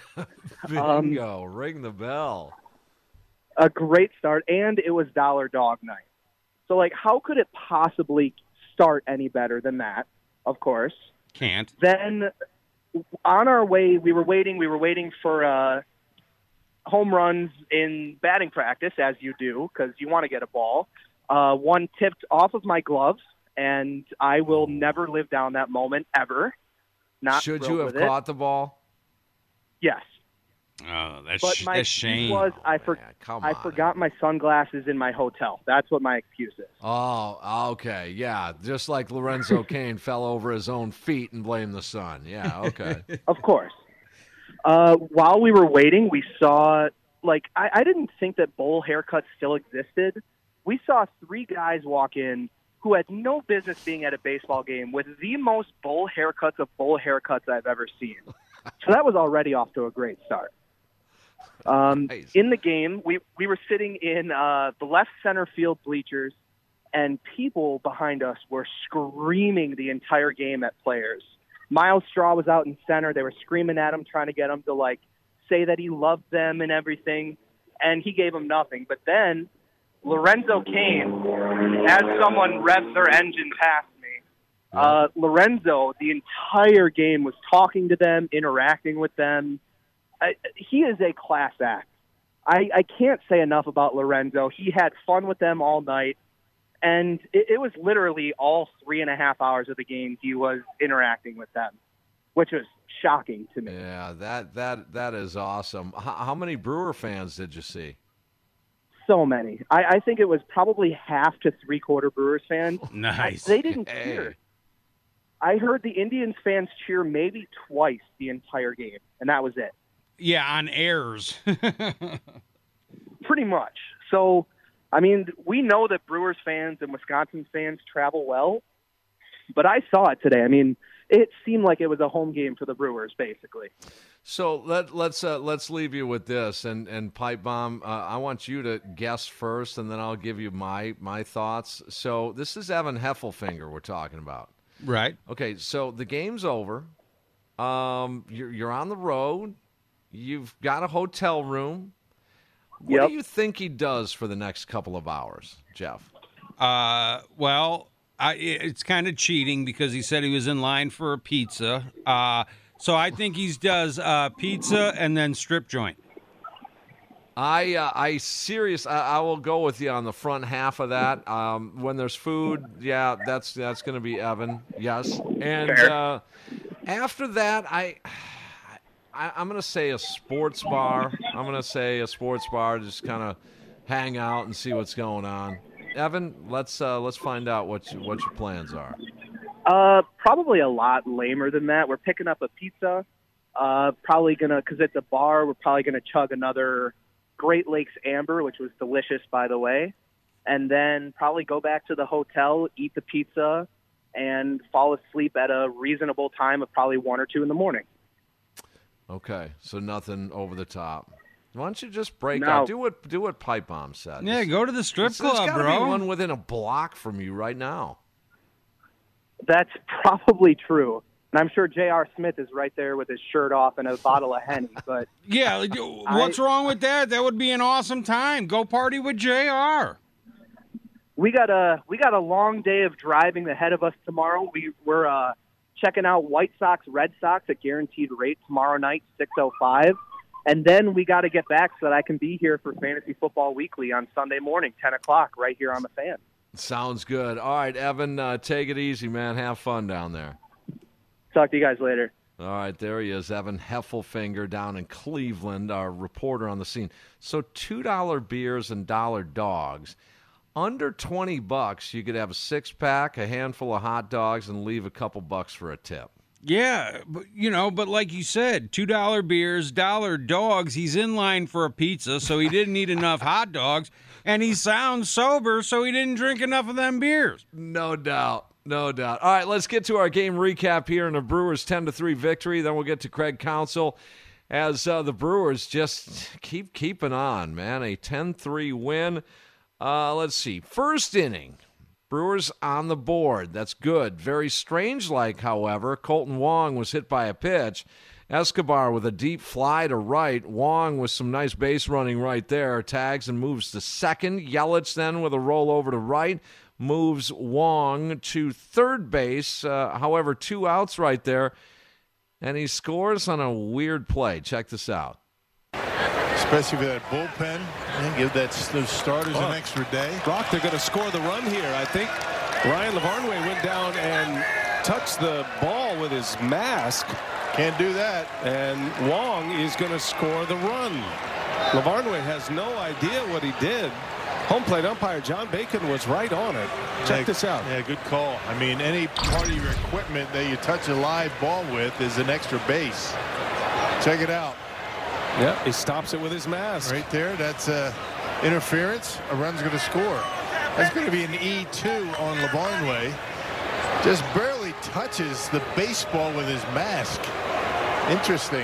bingo! Ring the bell. A great start, and it was Dollar Dog Night. So like, how could it possibly start any better than that? Of course, can't. Then on our way, we were waiting for home runs in batting practice, as you do, because you want to get a ball. One tipped off of my gloves, and I will never live down that moment ever. Not Should you have caught the ball? Yes. Oh, that's my shame. Was I forgot my sunglasses in my hotel. That's what my excuse is. Oh, okay. Yeah, just like Lorenzo Cain fell over his own feet and blamed the sun. Yeah, okay. Of course. While we were waiting, we saw, I didn't think that bowl haircuts still existed. We saw 3 guys walk in who had no business being at a baseball game with the most bowl haircuts of bowl haircuts I've ever seen. So that was already off to a great start. Nice. In the game, we were sitting in the left center field bleachers, and people behind us were screaming the entire game at players. Miles Straw was out in center. They were screaming at him, trying to get him to, say that he loved them and everything, and he gave them nothing. But then Lorenzo Cain, as someone revs their engine past me, Lorenzo, the entire game, was talking to them, interacting with them. He is a class act. I can't say enough about Lorenzo. He had fun with them all night, and it was literally all 3.5 hours of the game he was interacting with them, which was shocking to me. Yeah, that is awesome. How many Brewer fans did you see? So many. I think it was probably half to 3/4 Brewers fans. Nice. They didn't cheer. I heard the Indians fans cheer maybe twice the entire game, and that was it. Yeah, on airs. Pretty much. So, I mean, we know that Brewers fans and Wisconsin fans travel well, but I saw it today. I mean, it seemed like it was a home game for the Brewers, basically. So let's leave you with this, and Pipe Bomb, I want you to guess first, and then I'll give you my thoughts. So this is Evan Heffelfinger we're talking about. Right. Okay, so the game's over. You're on the road. You've got a hotel room. What do you think he does for the next couple of hours, Jeff? Well, it's kind of cheating because he said he was in line for a pizza. So I think he does pizza and then strip joint. I will go with you on the front half of that. When there's food, yeah, that's going to be Evan. Yes, and after that, I'm going to say a sports bar. Just kind of hang out and see what's going on. Evan, let's find out what your plans are. Probably a lot lamer than that. We're picking up a pizza. Probably because it's a bar, we're probably gonna chug another Great Lakes Amber, which was delicious, by the way, and then probably go back to the hotel, eat the pizza, and fall asleep at a reasonable time of probably 1 or 2 in the morning. Okay, so nothing over the top. Why don't you just break out? Do what Pipe Bomb said. Yeah, go to the strip club, there's gotta bro. be one within a block from you right now. That's probably true. And I'm sure J.R. Smith is right there with his shirt off and a bottle of Henny. But yeah, what's wrong with that? That would be an awesome time. Go party with J.R. We got a long day of driving ahead of us tomorrow. We're checking out White Sox, Red Sox at guaranteed rate tomorrow night, 6:05. And then we got to get back so that I can be here for Fantasy Football Weekly on Sunday morning, 10 o'clock, right here on The Fan. Sounds good. All right, Evan, take it easy, man. Have fun down there. Talk to you guys later. All right, there he is, Evan Heffelfinger down in Cleveland, our reporter on the scene. So $2 beers and $1 dogs. Under $20, you could have a six-pack, a handful of hot dogs, and leave a couple bucks for a tip. Yeah, but like you said, $2 beers, $1 dogs. He's in line for a pizza, so he didn't eat enough hot dogs, and he sounds sober, so he didn't drink enough of them beers. No doubt. No doubt. All right, let's get to our game recap here in a Brewers 10-3 victory. Then we'll get to Craig Counsell as the Brewers just keep keeping on, man. A 10-3 win. Let's see. First inning, Brewers on the board. That's good. Very strange-like, however, Colton Wong was hit by a pitch. Escobar with a deep fly to right. Wong with some nice base running right there. Tags and moves to second. Yelich then with a roll over to right. Moves Wong to third base. However, 2 outs right there. And he scores on a weird play. Check this out. Especially for that bullpen. And give those starters an extra day. Brock, they're going to score the run here. I think Ryan LaVarnway went down and touched the ball with his mask. Can't do that. And Wong is going to score the run. LaVarnway has no idea what he did. Home plate umpire John Bacon was right on it. Check this out. Yeah, good call. I mean, any part of your equipment that you touch a live ball with is an extra base. Check it out. Yeah, he stops it with his mask. Right there. That's interference. A run's going to score. That's going to be an E2 on LaVarnway. Just barely touches the baseball with his mask. Interesting.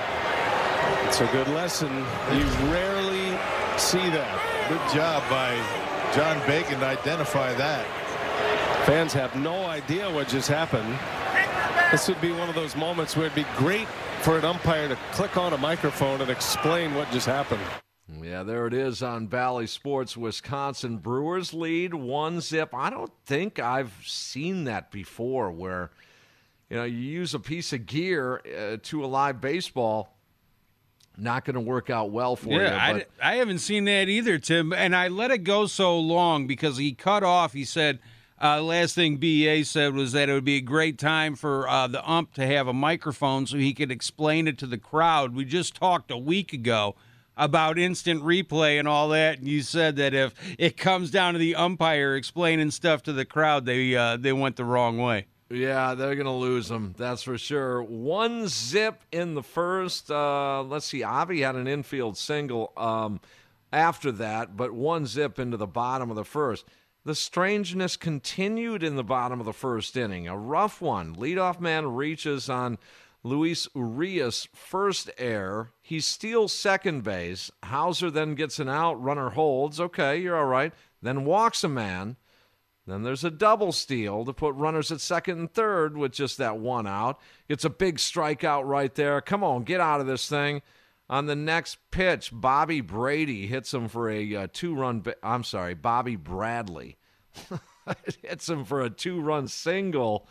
It's a good lesson. You rarely see that. Good job by John Bacon to identify that. Fans have no idea what just happened. This would be one of those moments where it'd be great for an umpire to click on a microphone and explain what just happened. Yeah, there it is on Bally Sports. Wisconsin Brewers lead 1-0. I don't think I've seen that before where, you use a piece of gear to a live baseball. Not going to work out well for you. Yeah, I haven't seen that either, Tim. And I let it go so long because he cut off. He said, last thing BA said was that it would be a great time for the ump to have a microphone so he could explain it to the crowd. We just talked a week ago about instant replay and all that, and you said that if it comes down to the umpire explaining stuff to the crowd, they went the wrong way. Yeah, they're going to lose them, that's for sure. 1-0 in the first. Let's see, Avi had an infield single after that, but 1-0 into the bottom of the first. The strangeness continued in the bottom of the first inning. A rough one. Leadoff man reaches on Luis Urias' first error. He steals second base. Hauser then gets an out. Runner holds. Okay, you're all right. Then walks a man. Then there's a double steal to put runners at second and third with just that one out. It's a big strikeout right there. Come on, get out of this thing. On the next pitch, Bobby Brady hits him for a two-run. Bobby Bradley hits him for a two-run single.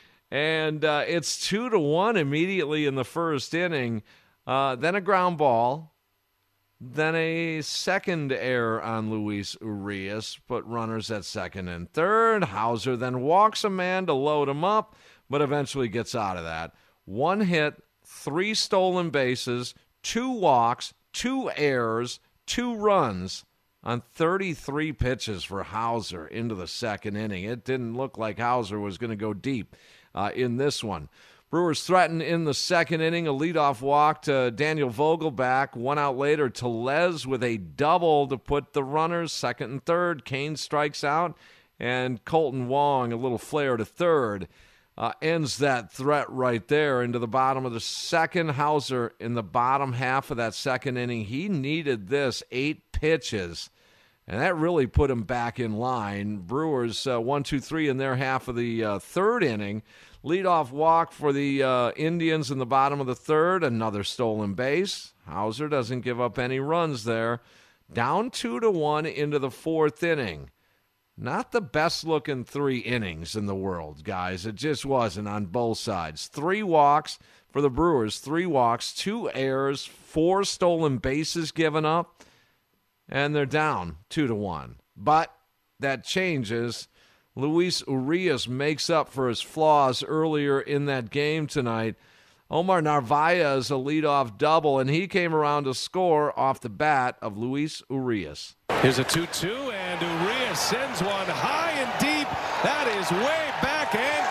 And it's 2-1 immediately in the first inning. Then a ground ball. Then a second error on Luis Urias, put runners at second and third. Hauser then walks a man to load him up, but eventually gets out of that. 1 hit, 3 stolen bases, 2 walks, 2 errors, 2 runs on 33 pitches for Hauser into the second inning. It didn't look like Hauser was going to go deep in this one. Brewers threaten in the second inning, a leadoff walk to Daniel Vogelbach. 1 out later, Tellez with a double to put the runners second and third. Kane strikes out, and Colton Wong, a little flare to third, ends that threat right there into the bottom of the second. Hauser in the bottom half of that second inning. He needed this 8 pitches, and that really put him back in line. Brewers 1-2-3 in their half of the third inning. Leadoff walk for the Indians in the bottom of the third. Another stolen base. Hauser doesn't give up any runs there. Down 2-1 into the fourth inning. Not the best-looking 3 innings in the world, guys. It just wasn't on both sides. 3 walks for the Brewers. 3 walks, 2 errors, 4 stolen bases given up, and they're down 2-1. But that changes. Luis Urias makes up for his flaws earlier in that game tonight. Omar Narvaez, a leadoff double, and he came around to score off the bat of Luis Urias. Here's a 2-2, and Urias sends one high and deep. That is way back and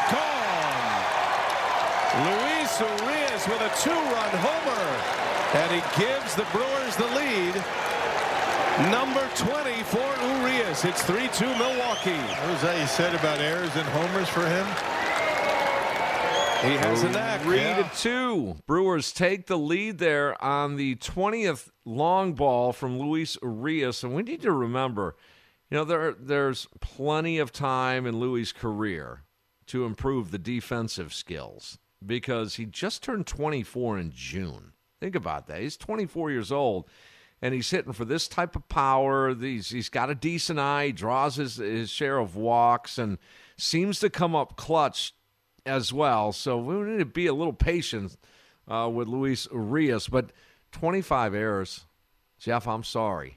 gone. Luis Urias with a 2-run homer, and he gives the Brewers the lead. Number 20 for Urias. It's 3-2 Milwaukee. What was that you said about errors and homers for him? He has a knack. 3-2. Brewers take the lead there on the 20th long ball from Luis Urias. And we need to remember, there's plenty of time in Luis' career to improve the defensive skills because he just turned 24 in June. Think about that. He's 24 years old. And he's hitting for this type of power. He's got a decent eye. He draws his share of walks and seems to come up clutch as well. So we need to be a little patient with Luis Urias. But 25 errors, Jeff, I'm sorry.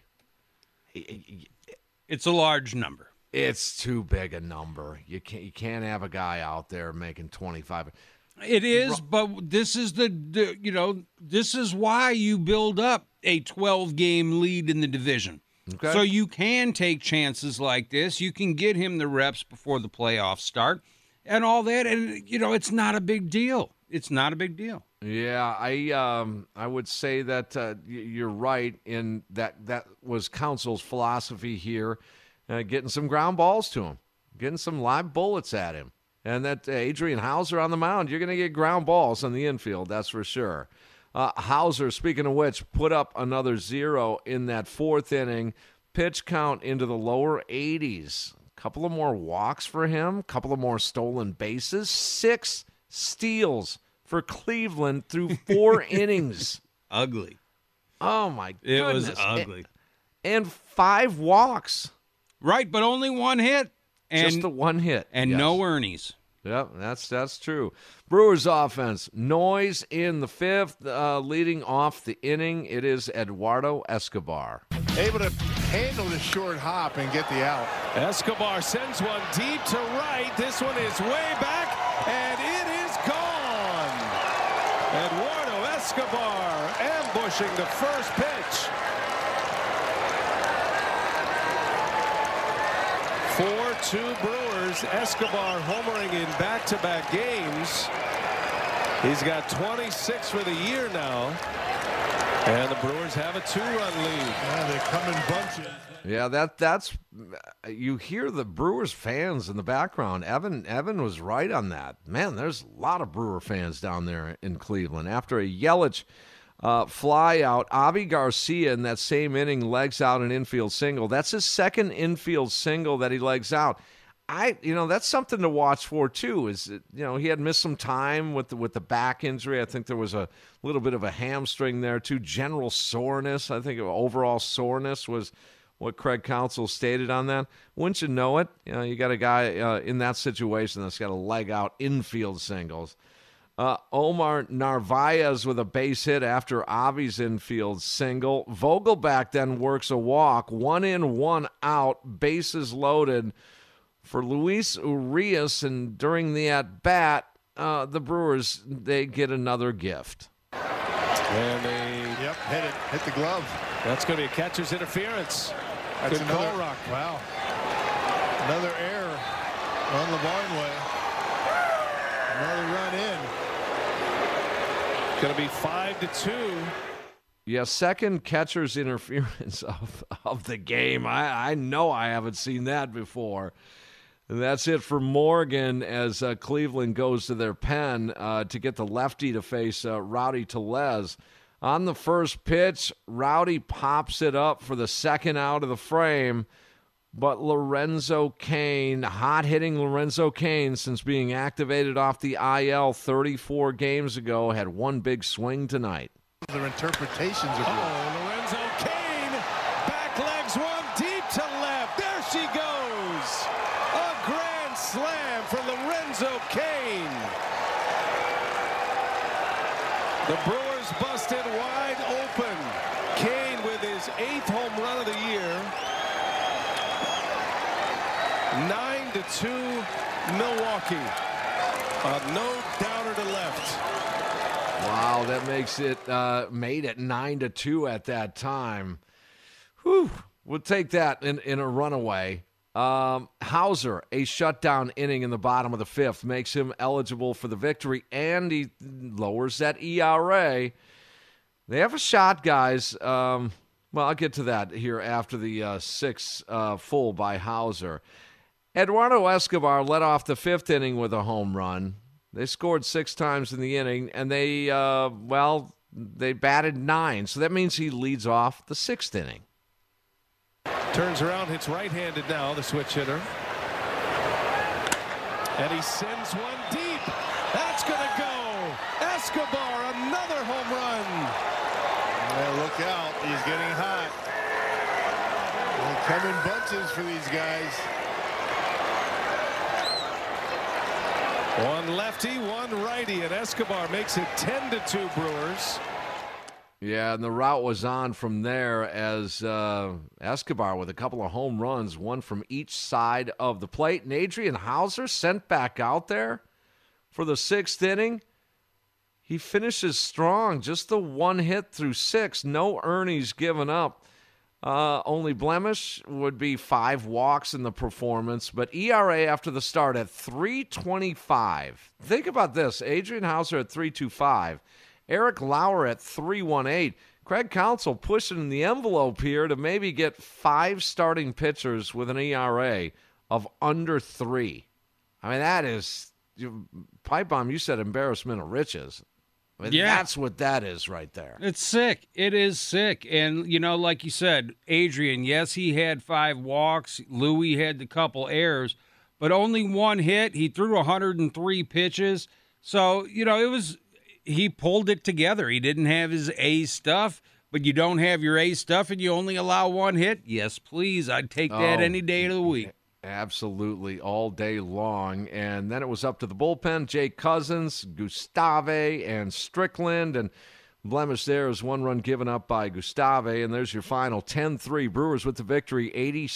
It's a large number. It's too big a number. You can't have a guy out there making 25. It is, but this is this is why you build up a 12-game lead in the division. Okay. So you can take chances like this. You can get him the reps before the playoffs start and all that. And, it's not a big deal. It's not a big deal. Yeah, I would say that you're right in that was Council's philosophy here, getting some ground balls to him, getting some live bullets at him. And that Adrian Hauser on the mound, you're going to get ground balls on the infield, that's for sure. Hauser, speaking of which, put up another 0 in that fourth inning. Pitch count into the lower 80s. A couple of more walks for him, a couple of more stolen bases, 6 steals for Cleveland through 4 innings. Ugly. Oh, my goodness. It was ugly. And 5 walks. Right, but only 1 hit. And, just the 1 hit. And yes. no Ernies. Yep, that's true. Brewers offense. Noise in the 5th, leading off the inning. It is Eduardo Escobar. Able to handle the short hop and get the out. Escobar sends one deep to right. This one is way back, and it is gone. Eduardo Escobar ambushing the first pitch. 4-2 Brewers. Escobar homering in back-to-back games. He's got 26 for the year now. And the Brewers have a 2-run lead. Yeah, they come in bunches. Yeah, that's you hear the Brewers fans in the background. Evan was right on that. Man, there's a lot of Brewer fans down there in Cleveland. After a Yelich fly out, Avi Garcia in that same inning legs out an infield single. That's his second infield single that he legs out. That's something to watch for too. Is he had missed some time with the back injury. I think there was a little bit of a hamstring there too. General soreness. I think overall soreness was what Craig Counsell stated on that. Wouldn't you know it? You got a guy in that situation that's got to leg out infield singles. Omar Narvaez with a base hit after Avi's infield single. Vogelback then works a walk. 1 in, 1 out. Bases loaded for Luis Urias. And during the at-bat, the Brewers, they get another gift. And they hit the glove. That's going to be a catcher's interference. That's good another call, Rock. Wow. Another error on Lavarne way. Another run in. Going to be 5-2. Yeah, second catcher's interference of the game. I know I haven't seen that before. And that's it for Morgan as Cleveland goes to their pen to get the lefty to face Rowdy Tellez. On the first pitch, Rowdy pops it up for the second out of the frame. But Lorenzo Cain, hot-hitting Lorenzo Cain since being activated off the IL 34 games ago, had one big swing tonight. Their interpretations of Lorenzo Cain back legs one deep to left. There she goes. A grand slam for Lorenzo Cain. The Brewers busted wide open. Cain with his 8th home run of the year. 9-2 Milwaukee. No doubter to left. Wow, that makes it made it 9-2 at that time. Whew, we'll take that in a runaway. Hauser, a shutdown inning in the bottom of the 5th, makes him eligible for the victory, and he lowers that ERA. They have a shot, guys. Well, I'll get to that here after the 6th full by Hauser. Eduardo Escobar led off the 5th inning with a home run. They scored 6 times in the inning, and they batted 9. So that means he leads off the 6th inning. Turns around, hits right-handed now, the switch hitter. And he sends one deep. That's going to go. Escobar, another home run. Well, look out. He's getting hot. They come in bunches for these guys. One lefty, one righty, and Escobar makes it 10-2 Brewers. Yeah, and the route was on from there as Escobar with a couple of home runs, one from each side of the plate. And Adrian Hauser sent back out there for the 6th inning. He finishes strong, just the 1 hit through 6, no earnings given up. Only blemish would be 5 walks in the performance, but ERA after the start at 3.25. Think about this. Adrian Hauser at 3.25. Eric Lauer at 3.18. Craig Counsell pushing the envelope here to maybe get 5 starting pitchers with an ERA of under 3. I mean, that is, Pipe Bomb, you said embarrassment of riches. I mean, yeah. That's what that is right there. It's sick. It is sick. And, like you said, Adrian, yes, he had 5 walks. Louis had the couple errors, but only 1 hit. He threw 103 pitches. So, he pulled it together. He didn't have his A stuff, but you don't have your A stuff and you only allow 1 hit? Yes, please. I'd take that any day of the week. Absolutely, all day long. And then it was up to the bullpen. Jake Cousins, Gustave, and Strickland. And blemish there is 1 run given up by Gustave. And there's your final 10-3. Brewers with the victory,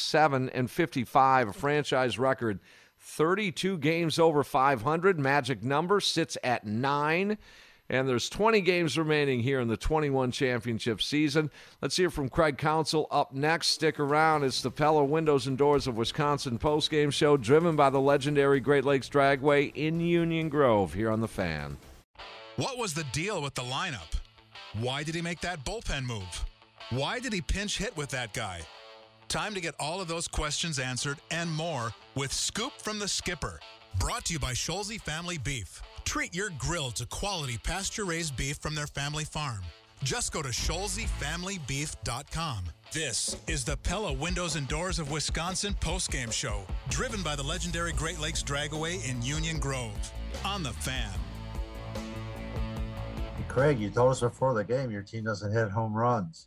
87-55, a franchise record. 32 games over 500. Magic number sits at 9. And there's 20 games remaining here in the 21 championship season. Let's hear from Craig Counsell up next. Stick around. It's the Pella Windows and Doors of Wisconsin postgame show driven by the legendary Great Lakes Dragway in Union Grove here on The Fan. What was the deal with the lineup? Why did he make that bullpen move? Why did he pinch hit with that guy? Time to get all of those questions answered and more with Scoop from the Skipper. Brought to you by Scholze Family Beef. Treat your grill to quality pasture-raised beef from their family farm. Just go to ScholzeFamilyBeef.com. This is the Pella Windows and Doors of Wisconsin postgame show, driven by the legendary Great Lakes Dragway in Union Grove. On The Fan. Craig, you told us before the game your team doesn't hit home runs.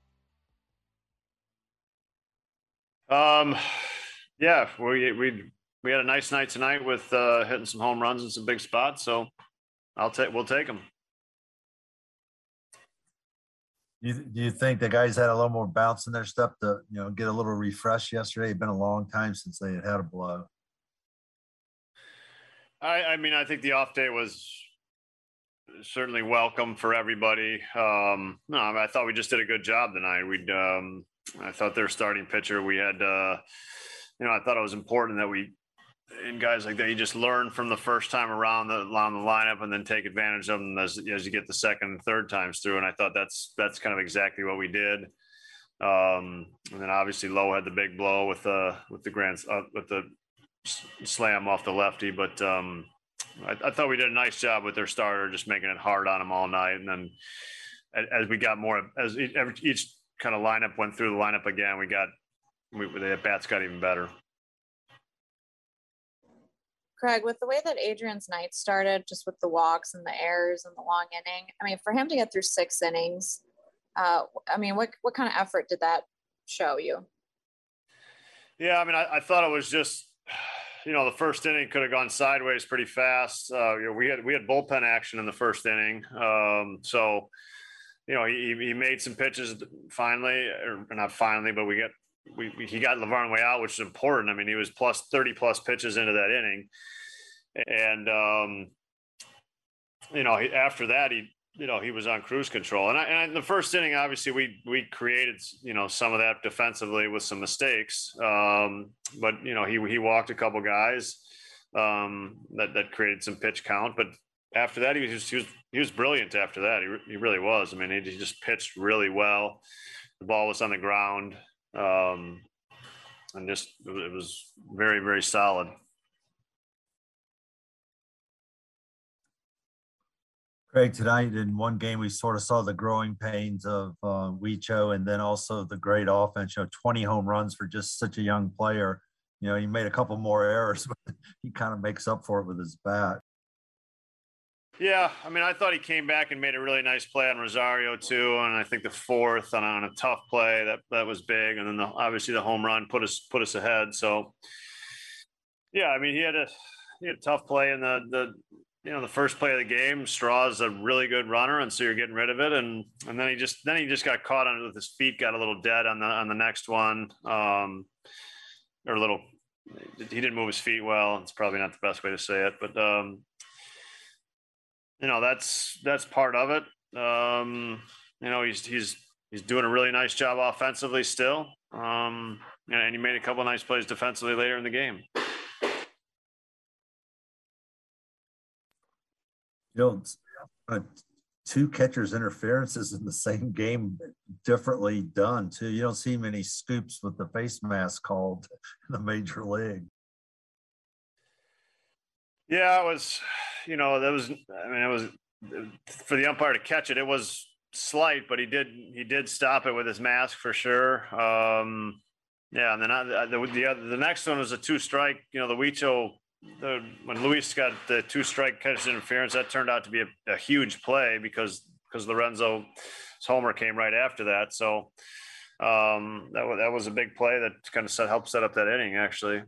Yeah, we had a nice night tonight with hitting some home runs in some big spots, so we'll take them. Do you think the guys had a little more bounce in their step to get a little refresh yesterday? It's been a long time since they had a blow. I mean, I think the off day was certainly welcome for everybody. No, I thought we just did a good job tonight. I thought their starting pitcher, we had, I thought it was important that in guys like that, you just learn from the first time around the lineup and then take advantage of them as you get the second and third times through. And I thought that's kind of exactly what we did. And then obviously Lowe had the big blow with the slam off the lefty, but I thought we did a nice job with their starter, just making it hard on them all night. And then as we got more, as each kind of lineup went through the lineup again, we got the at-bats got even better. Craig, with the way that Adrian's night started, just with the walks and the errors and the long inning, I mean, for him to get through 6 innings, I mean, what kind of effort did that show you? Yeah, I mean, I thought it was just, the first inning could have gone sideways pretty fast. We had bullpen action in the first inning, so he made some pitches finally, or not finally, but he got Laverne way out, which is important. I mean, he was plus 30 plus pitches into that inning, and after that he was on cruise control. And the first inning, obviously we created some of that defensively with some mistakes, but he walked a couple guys that created some pitch count. But after that, he was brilliant. After that, he really was. I mean, he just pitched really well. The ball was on the ground. And just it was very, very solid. Craig, tonight in one game we sort of saw the growing pains of Weicho, and then also the great offense. 20 home runs for just such a young player. He made a couple more errors, but he kind of makes up for it with his bat. Yeah, I mean, I thought he came back and made a really nice play on Rosario too, and I think the fourth on a tough play that was big, and then obviously the home run put us ahead. So, yeah, I mean, he had a tough play in the first play of the game. Straw's a really good runner, and so you're getting rid of it, and then he just got caught on it with his feet, got a little dead on the next one, he didn't move his feet well. It's probably not the best way to say it, but. That's part of it. He's doing a really nice job offensively still. And he made a couple of nice plays defensively later in the game. Two catchers interferences in the same game, differently done too. You don't see many scoops with the face mask called in the major league. Yeah, it was, it was for the umpire to catch it. It was slight, but he did stop it with his mask for sure. And then the next one was a 2-strike. The Weicho, when Luis got the 2-strike catch interference, that turned out to be a huge play because Lorenzo's homer came right after that. So that was a big play that kind of helped set up that inning actually.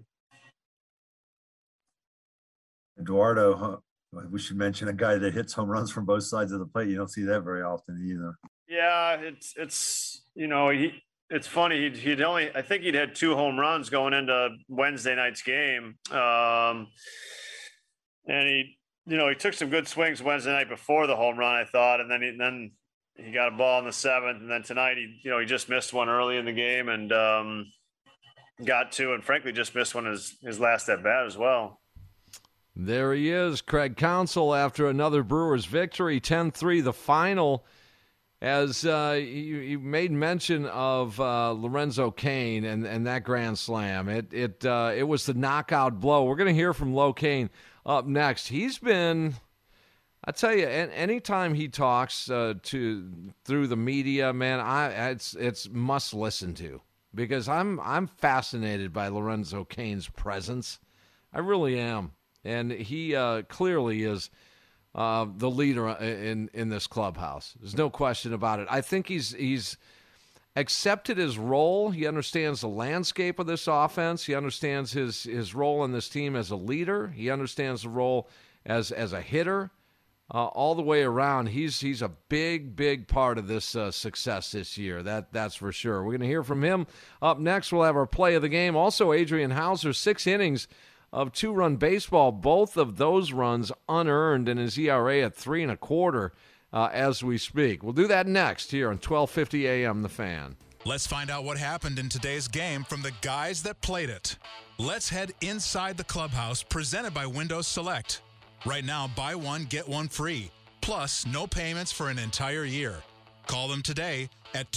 Eduardo, we should mention a guy that hits home runs from both sides of the plate. You don't see that very often either. Yeah, it's funny. I think he'd had 2 home runs going into Wednesday night's game, and he took some good swings Wednesday night before the home run, I thought, and then he got a ball in the 7th, and then tonight he just missed one early in the game and got 2, and frankly just missed one his last at bat as well. There he is, Craig Counsell, after another Brewers victory, 10-3, the final. As you made mention of Lorenzo Cain and that grand slam, it was the knockout blow. We're going to hear from Lo Cain up next. He's been, I tell you, anytime he talks through the media, man, it's must listen to, because I'm fascinated by Lorenzo Cain's presence. I really am. And he clearly is the leader in this clubhouse. There's no question about it. I think he's accepted his role. He understands the landscape of this offense. He understands his role in this team as a leader. He understands the role as a hitter. All the way around, he's a big part of this success this year. That's for sure. We're going to hear from him up next. We'll have our play of the game. Also, Adrian Houser, 6 innings of 2-run baseball, both of those runs unearned, and his ERA at 3.25 as we speak. We'll do that next here on 1250 AM The Fan. Let's find out what happened in today's game from the guys that played it. Let's head inside the clubhouse, presented by Windows Select. Right now, buy one, get one free. Plus, no payments for an entire year. Call them today at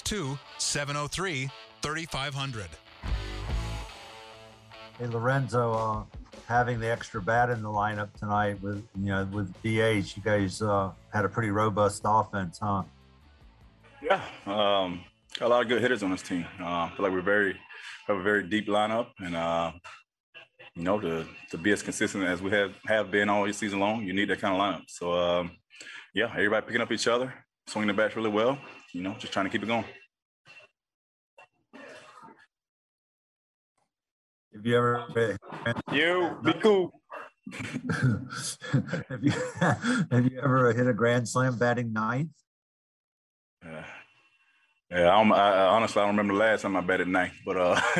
262-703-3500. Hey, Lorenzo, having the extra bat in the lineup tonight with DH, you guys had a pretty robust offense, huh? Yeah. Got a lot of good hitters on this team. I feel like we have a very deep lineup, and to be as consistent as we have been all season long, you need that kind of lineup. So everybody picking up each other, swinging the bats really well. Just trying to keep it going. Have you ever be cool? have you ever hit a grand slam batting ninth? I honestly don't remember the last time I batted ninth, but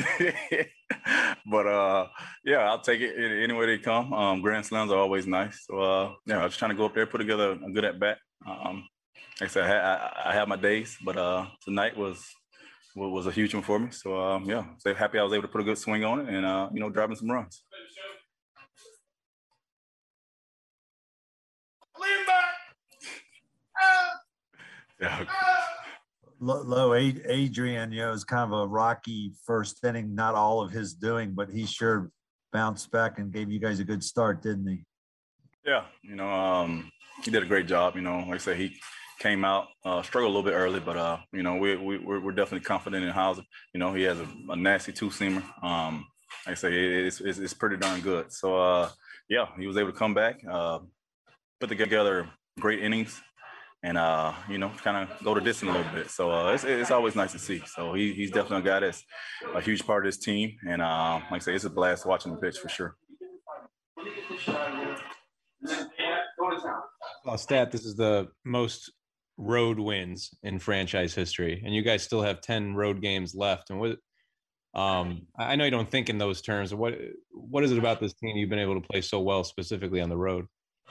I'll take it any way they come. Grand slams are always nice. So I was trying to go up there, put together a good at bat. Like I said, I have my days, but tonight was a huge one for me. So so happy I was able to put a good swing on it and driving some runs. Lean back. Low Adrian, it was kind of a rocky first inning. Not all of his doing, but he sure bounced back and gave you guys a good start, didn't he? Yeah, he did a great job. Like I said, he came out, struggled a little bit early, but we're definitely confident in Hauser. He has a nasty two-seamer. Like I say, it's pretty darn good. So he was able to come back, put together great innings, and kind of go the distance a little bit. So it's always nice to see. So he's definitely a guy that's a huge part of this team, and like I say, it's a blast watching the pitch for sure. Stat: this is the most road wins in franchise history, and you guys still have 10 road games left. And I know you don't think in those terms. What is it about this team you've been able to play so well, specifically on the road?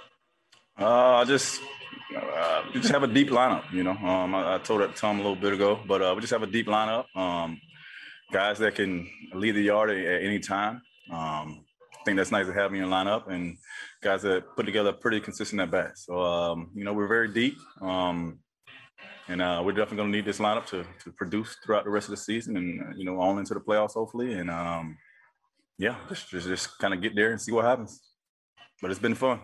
We just have a deep lineup, I told that to Tom a little bit ago, but we just have a deep lineup. Guys that can lead the yard at any time. I think that's nice to have in your lineup, and guys that put together pretty consistent at bat. So, we're very deep, and we're definitely going to need this lineup to produce throughout the rest of the season and, on into the playoffs, hopefully. And, just kind of get there and see what happens. But it's been fun.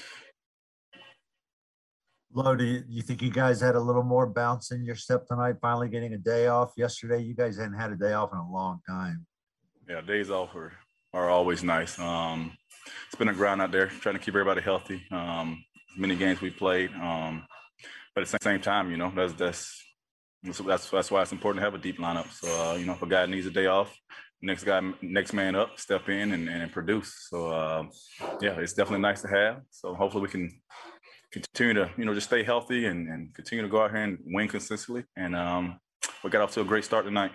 Lo, do you think you guys had a little more bounce in your step tonight, finally getting a day off? Yesterday, you guys hadn't had a day off in a long time. Yeah, days off are always nice. It's been a grind out there, trying to keep everybody healthy. As many games we played, but at the same time, that's why it's important to have a deep lineup. So, if a guy needs a day off, next man up, step in and produce. So, it's definitely nice to have. So hopefully we can continue to, just stay healthy and continue to go out here and win consistently. And we got off to a great start tonight.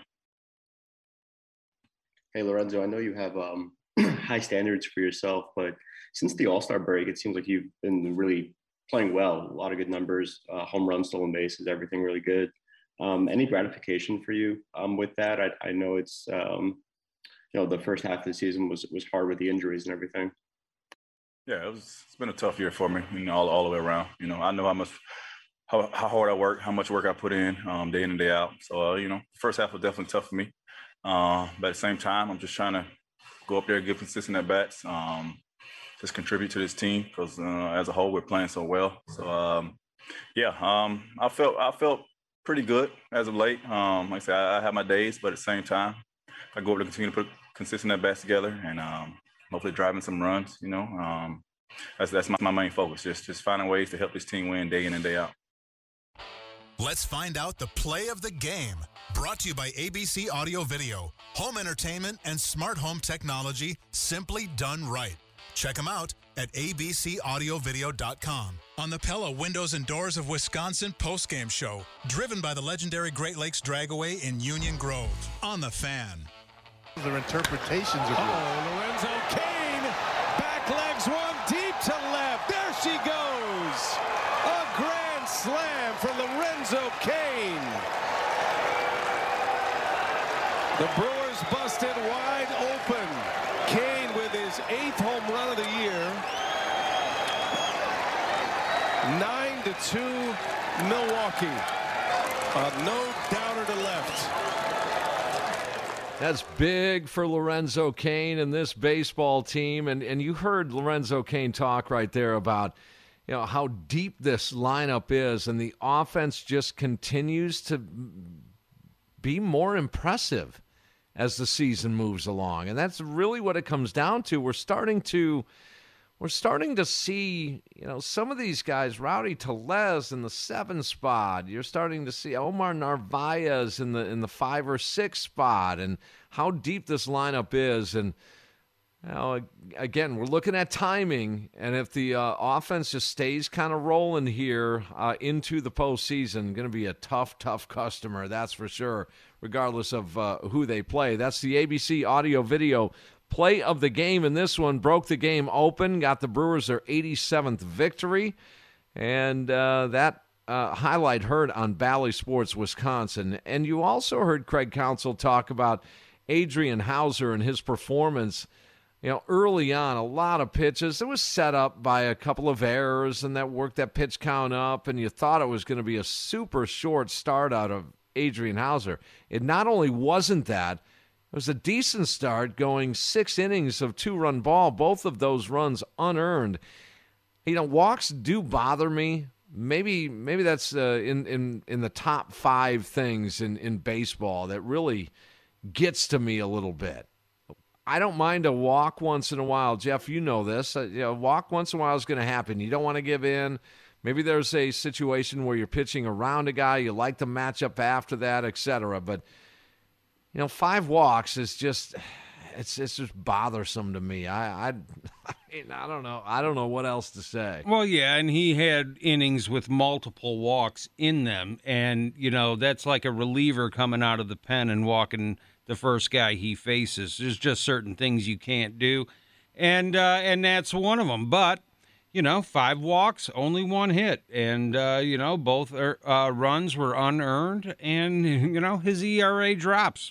Hey, Lorenzo, I know you have high standards for yourself, but since the All-Star break, it seems like you've been really playing well. A lot of good numbers, home runs, stolen bases, everything really good. Any gratification for you with that? I know it's, the first half of the season was hard with the injuries and everything. Yeah, it's been a tough year for me, all the way around. I know how hard I work, how much work I put in and day out. So, first half was definitely tough for me. But at the same time, I'm just trying to go up there and get consistent at bats, just contribute to this team because as a whole, we're playing so well. So, I felt pretty good as of late. Like I said, I have my days, but at the same time, I go over to continue to put consistent at bats together and hopefully driving some runs. That's my main focus. Just finding ways to help this team win day in and day out. Let's find out the play of the game. Brought to you by ABC Audio Video. Home entertainment and smart home technology simply done right. Check them out at abcaudiovideo.com. On the Pella Windows and Doors of Wisconsin postgame show, driven by the legendary Great Lakes Dragaway in Union Grove. On the Fan. Their interpretations of Lorenzo Cain back legs one deep to left. There she goes. A grand slam for Lorenzo Cain. The Brewers busted wide open. Cain with his 8th home run of the year. 9-2 Milwaukee. No doubter to left. That's big for Lorenzo Cain and this baseball team. And you heard Lorenzo Cain talk right there about, how deep this lineup is. And the offense just continues to be more impressive as the season moves along. And that's really what it comes down to. We're starting to see, some of these guys, Rowdy Tellez in the 7 spot. You're starting to see Omar Narvaez in the 5 or 6 spot, and how deep this lineup is. And again, we're looking at timing, and if the offense just stays kind of rolling here into the postseason, going to be a tough customer, that's for sure, regardless of who they play. That's the ABC audio video play of the game, and this one broke the game open, got the Brewers their 87th victory, and that highlight heard on Bally Sports Wisconsin. And you also heard Craig Counsell talk about Adrian Hauser and his performance. Early on, a lot of pitches. It was set up by a couple of errors, and that worked that pitch count up, and you thought it was going to be a super short start out of Adrian Hauser. It not only wasn't that, it was a decent start, going 6 innings of 2-run ball, both of those runs unearned. Walks do bother me. Maybe that's in the top 5 things in baseball that really gets to me a little bit. I don't mind a walk once in a while. Jeff, you know this. A walk once in a while is going to happen. You don't want to give in. Maybe there's a situation where you're pitching around a guy. You like the matchup after that, etc. But, 5 walks is just – it's just bothersome to me. I don't know. I don't know what else to say. Well, yeah, and he had innings with multiple walks in them. And, that's like a reliever coming out of the pen and walking – the first guy he faces. There's just certain things you can't do, and that's one of them. But 5 walks, only 1 hit, and both runs were unearned, and his ERA drops.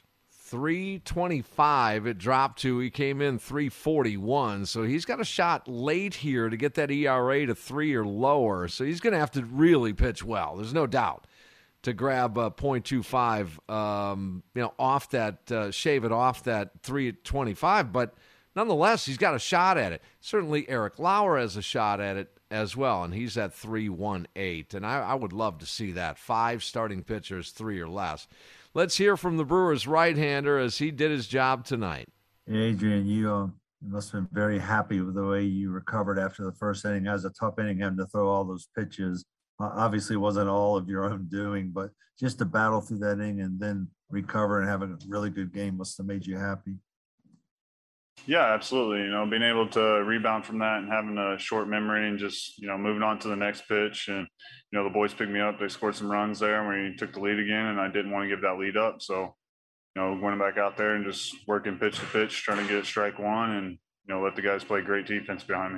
3.25 it dropped to. He came in 3.41, so he's got a shot late here to get that ERA to 3 or lower. So he's going to have to really pitch well. There's no doubt, to grab 0.25, off that, shave it off that 3.25. But nonetheless, he's got a shot at it. Certainly Eric Lauer has a shot at it as well, and he's at 3.18. And I would love to see that. 5 starting pitchers, 3 or less. Let's hear from the Brewers' right-hander as he did his job tonight. Adrian, you must have been very happy with the way you recovered after the first inning. That was a tough inning, having to throw all those pitches. Obviously, it wasn't all of your own doing, but just to battle through that inning and then recover and have a really good game must have made you happy. Yeah, absolutely. Being able to rebound from that and having a short memory and just, moving on to the next pitch. And, the boys picked me up. They scored some runs there when we took the lead again, and I didn't want to give that lead up. So, going back out there and just working pitch to pitch, trying to get strike one and, let the guys play great defense behind me.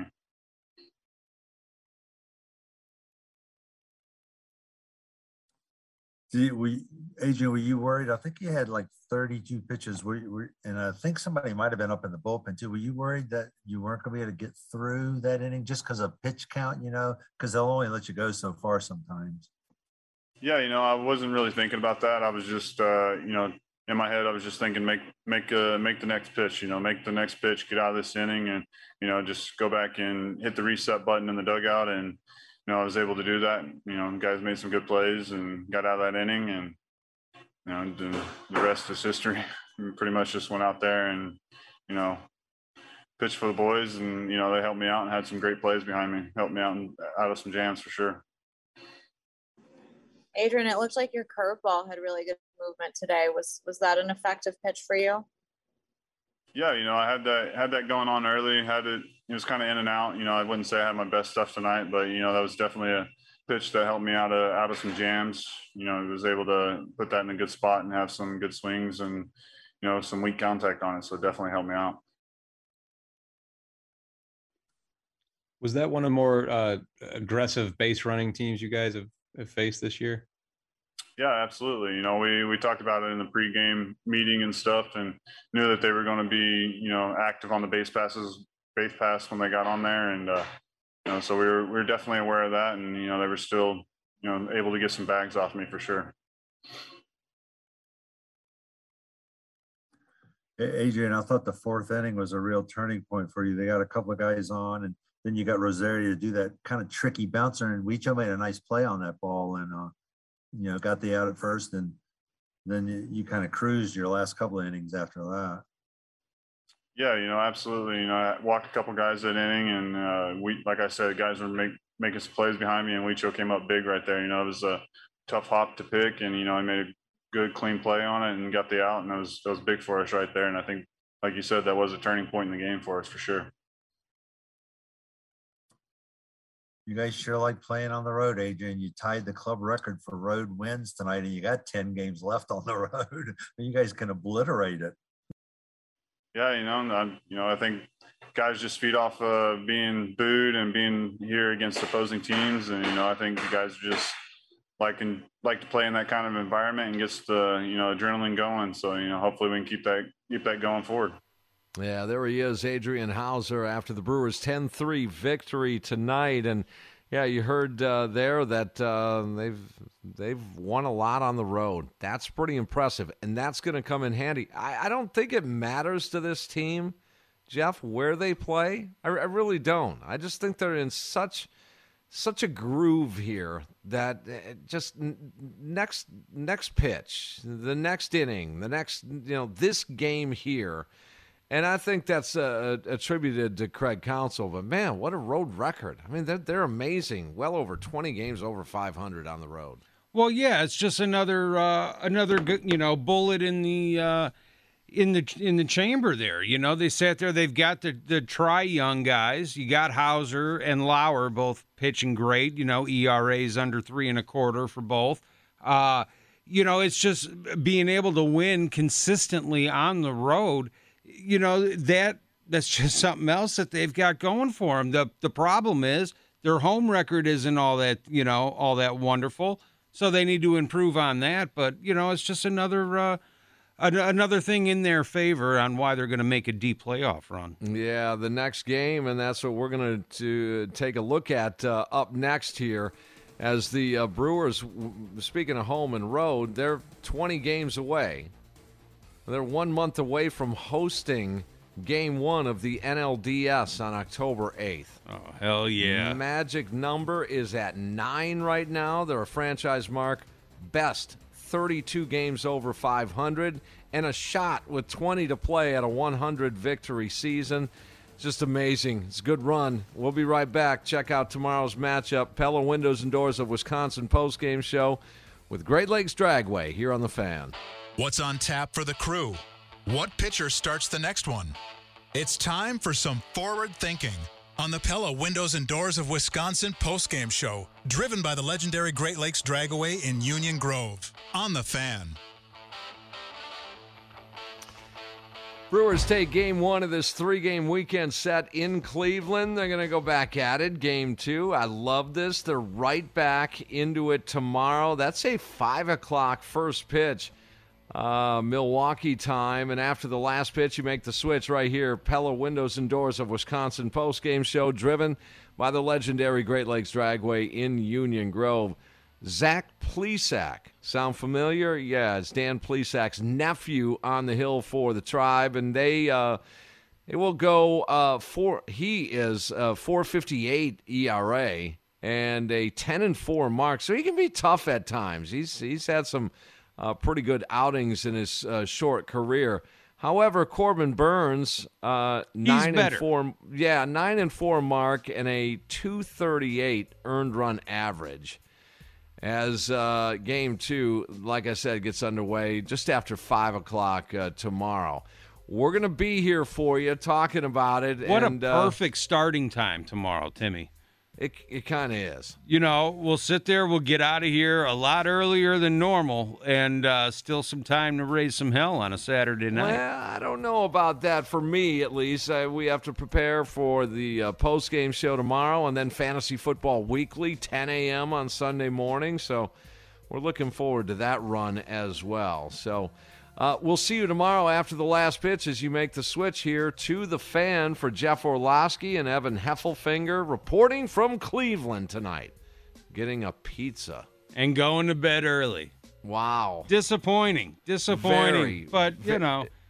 Adrian, were you worried? I think you had like 32 pitches. And I think somebody might have been up in the bullpen too. Were you worried that you weren't going to be able to get through that inning just because of pitch count? Because they'll only let you go so far sometimes. Yeah, I wasn't really thinking about that. I was just, in my head, I was just thinking, make the next pitch. Make the next pitch, get out of this inning, and just go back and hit the reset button in the dugout and. I was able to do that. Guys made some good plays and got out of that inning, and the rest is history. We pretty much just went out there and, pitched for the boys, and, they helped me out and had some great plays behind me, helped me out of some jams for sure. Adrian, it looks like your curveball had really good movement today. Was that an effective pitch for you? Yeah, I had that going on early. It was kind of in and out. I wouldn't say I had my best stuff tonight, but that was definitely a pitch that helped me out of some jams. I was able to put that in a good spot and have some good swings and some weak contact on it. So it definitely helped me out. Was that one of the more aggressive base running teams you guys have faced this year? Yeah, absolutely. We talked about it in the pregame meeting and stuff, and knew that they were going to be, active on the base pass when they got on there, and so we were definitely aware of that, and they were still, able to get some bags off me for sure. Adrian, I thought the 4th inning was a real turning point for you. They got a couple of guys on, and then you got Rosario to do that kind of tricky bouncer, and Huicho made a nice play on that ball, and got the out at first, and then you kind of cruised your last couple of innings after that. Yeah, absolutely. I walked a couple guys that inning, and like I said, guys were making some plays behind me, and Weicho came up big right there. It was a tough hop to pick, and I made a good, clean play on it and got the out, and that was big for us right there. And I think, like you said, that was a turning point in the game for us for sure. You guys sure like playing on the road, Adrian. You tied the club record for road wins tonight, and you got 10 games left on the road. You guys can obliterate it. Yeah, I think guys just feed off being booed and being here against opposing teams, and I think the guys just like to play in that kind of environment and gets the adrenaline going. So hopefully we can keep that going forward. Yeah, there he is, Adrian Hauser, after the Brewers' 10-3 victory tonight. And, yeah, you heard there that they've won a lot on the road. That's pretty impressive, and that's going to come in handy. I don't think it matters to this team, Jeff, where they play. I really don't. I just think they're in such a groove here that just next pitch, the next inning, the next, this game here. And I think that's attributed to Craig Counsell. But, man, what a road record. I mean, they're amazing. Well over 20 games over 500 on the road. Well, yeah, it's just another bullet in the chamber there. They sat there. They've got the Tri-Young guys. You got Hauser and Lauer both pitching great. ERAs under 3.25 for both. It's just being able to win consistently on the road. That's just something else that they've got going for them. The problem is their home record isn't all that wonderful, so they need to improve on that. But it's just another thing in their favor on why they're going to make a deep playoff run. Yeah, the next game, and that's what we're going to take a look at up next here. As the Brewers, speaking of home and road, they're 20 games away. They're 1 month away from hosting Game 1 of the NLDS on October 8th. Oh, hell yeah. Magic number is at 9 right now. They're a franchise mark. Best 32 games over 500 and a shot with 20 to play at a 100 victory season. Just amazing. It's a good run. We'll be right back. Check out tomorrow's matchup. Pella Windows and Doors of Wisconsin postgame show with Great Lakes Dragway here on The Fan. What's on tap for the Crew? What pitcher starts the next one? It's time for some forward thinking on the Pella Windows and Doors of Wisconsin postgame show, driven by the legendary Great Lakes Dragway in Union Grove on The Fan. Brewers take Game 1 of this 3-game weekend set in Cleveland. They're going to go back at it. Game 2. I love this. They're right back into it tomorrow. That's a 5 o'clock first pitch. Milwaukee time, and after the last pitch, you make the switch right here. Pella Windows and Doors of Wisconsin postgame show, driven by the legendary Great Lakes Dragway in Union Grove. Zach Plesac, sound familiar? Yeah, it's Dan Plesac's nephew on the hill for the Tribe, and they will go he is 4.58 ERA and a 10-4 mark, so he can be tough at times. He's had some pretty good outings in his short career. However, Corbin Burns, 9-4, 9-4 mark and a 2.38 earned run average. As Game 2, like I said, gets underway just after 5 o'clock tomorrow. We're going to be here for you talking about it. What a perfect starting time tomorrow, Timmy. It kind of is. We'll sit there, we'll get out of here a lot earlier than normal, and still some time to raise some hell on a Saturday night. Well, I don't know about that for me, at least. We have to prepare for the post-game show tomorrow, and then Fantasy Football Weekly, 10 a.m. on Sunday morning. So we're looking forward to that run as well. So we'll see you tomorrow after the last pitch as you make the switch here to The Fan for Jeff Orlowski and Evan Heffelfinger reporting from Cleveland tonight, getting a pizza. And going to bed early. Wow. Disappointing. Very, but,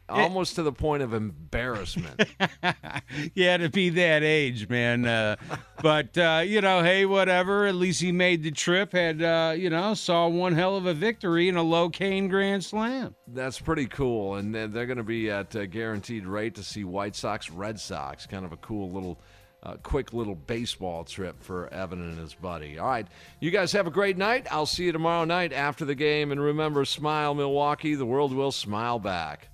almost to the point of embarrassment. Yeah, to be that age, man. But, hey, whatever. At least he made the trip, had, saw one hell of a victory in a low-cane Grand Slam. That's pretty cool. And they're going to be at guaranteed rate to see White Sox, Red Sox. Kind of a cool little, quick little baseball trip for Evan and his buddy. All right, you guys have a great night. I'll see you tomorrow night after the game. And remember, smile, Milwaukee. The world will smile back.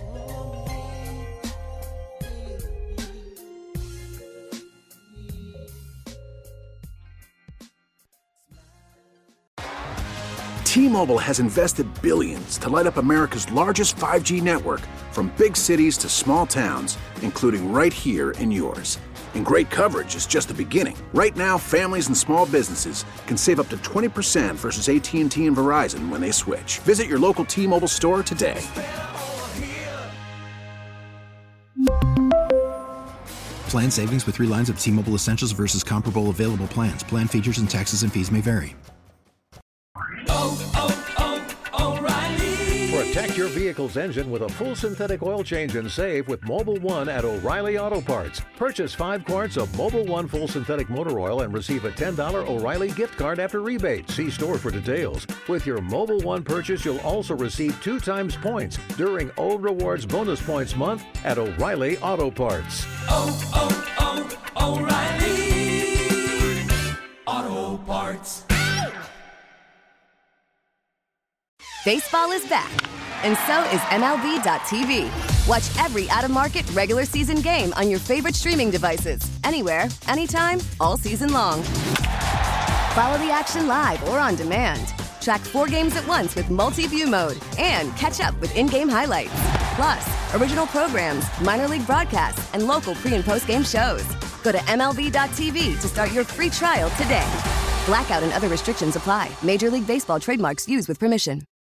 T-Mobile has invested billions to light up America's largest 5G network, from big cities to small towns, including right here in yours. And great coverage is just the beginning. Right now, families and small businesses can save up to 20% versus AT&T and Verizon when they switch. Visit your local T-Mobile store today. Plan savings with 3 lines of T-Mobile Essentials versus comparable available plans. Plan features and taxes and fees may vary. Protect your vehicle's engine with a full synthetic oil change and save with Mobil 1 at O'Reilly Auto Parts. Purchase 5 quarts of Mobil 1 full synthetic motor oil and receive a $10 O'Reilly gift card after rebate. See store for details. With your Mobil 1 purchase, you'll also receive 2 times points during O Rewards Bonus Points Month at O'Reilly Auto Parts. O'Reilly Auto Parts. Baseball is back, and so is MLB.tv. Watch every out-of-market regular season game on your favorite streaming devices, anywhere, anytime, all season long. Follow the action live or on demand. Track 4 games at once with multi-view mode and catch up with in-game highlights. Plus, original programs, minor league broadcasts, and local pre- and post-game shows. Go to MLB.tv to start your free trial today. Blackout and other restrictions apply. Major League Baseball trademarks used with permission.